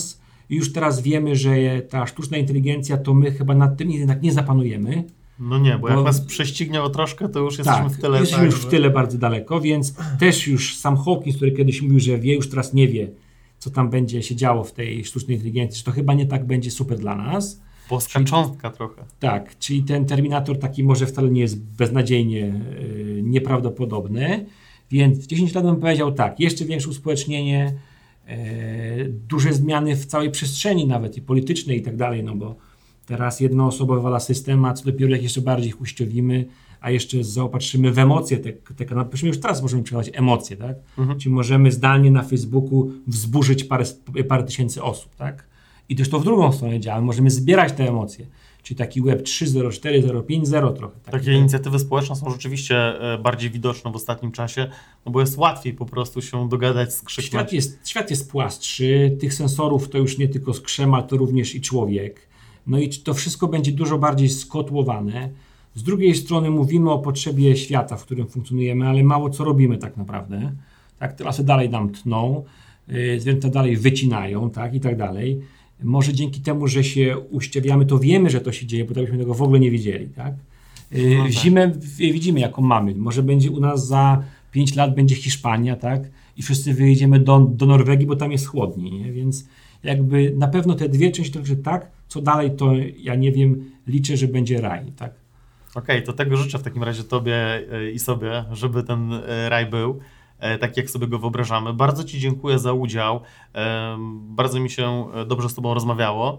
i już teraz wiemy, że ta sztuczna inteligencja, to my chyba nad tym jednak nie zapanujemy. No nie, bo, bo jak nas prześcignie o troszkę, to już jesteśmy tak, w tyle. jesteśmy tak, już w tyle bardzo daleko, więc też już sam Hawkins, który kiedyś mówił, że wie, już teraz nie wie, co tam będzie się działo w tej sztucznej inteligencji, że to chyba nie tak będzie super dla nas. Boska czyli, cząstka trochę. Tak, czyli ten Terminator taki może wcale nie jest beznadziejnie yy, nieprawdopodobny, więc dziesięć lat bym powiedział tak, jeszcze większe uspołecznienie, yy, duże zmiany w całej przestrzeni nawet i politycznej i tak dalej, no bo teraz jednoosobowy wala system, a co dopiero jak jeszcze bardziej ich uściowimy, a jeszcze zaopatrzymy w emocje te, te kanały. Już teraz możemy przechodzić emocje, tak? Mhm. Czyli możemy zdalnie na Facebooku wzburzyć parę, parę tysięcy osób, tak? I też to w drugą stronę działa. Możemy zbierać te emocje. Czyli taki web trzy zero, cztery zero, pięć zero trochę. Takie tak. Inicjatywy społeczne są rzeczywiście bardziej widoczne w ostatnim czasie, no bo jest łatwiej po prostu się dogadać, skrzyknąć. Świat jest, świat jest płastszy, tych sensorów to już nie tylko skrzem, ale to również i człowiek. No i to wszystko będzie dużo bardziej skotłowane. Z drugiej strony mówimy o potrzebie świata, w którym funkcjonujemy, ale mało co robimy tak naprawdę. Tak, te lasy dalej nam tną, zwierzęta dalej wycinają, tak, i tak dalej. Może dzięki temu, że się uściawiamy, to wiemy, że to się dzieje, bo tak byśmy tego w ogóle nie wiedzieli, tak? No tak. Zimę widzimy, jaką mamy. Może będzie u nas za pięć lat będzie Hiszpania, tak? I wszyscy wyjedziemy do, do Norwegii, bo tam jest chłodniej, nie? Więc jakby na pewno te dwie części to, że tak, co dalej, to ja nie wiem, liczę, że będzie raj, tak? Okej, okay, to tego życzę w takim razie Tobie i sobie, żeby ten raj był, tak jak sobie go wyobrażamy. Bardzo Ci dziękuję za udział, bardzo mi się dobrze z Tobą rozmawiało,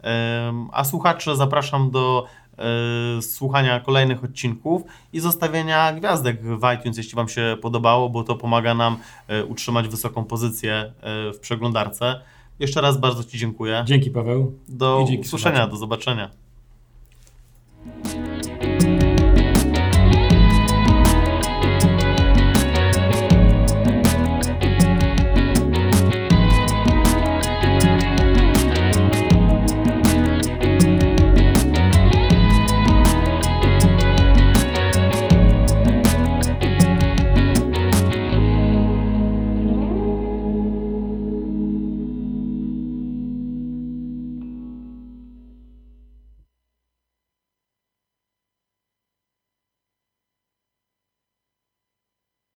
a słuchaczy zapraszam do słuchania kolejnych odcinków i zostawienia gwiazdek w iTunes, jeśli Wam się podobało, bo to pomaga nam utrzymać wysoką pozycję w przeglądarce. Jeszcze raz bardzo Ci dziękuję. Dzięki, Paweł. Do usłyszenia, do zobaczenia.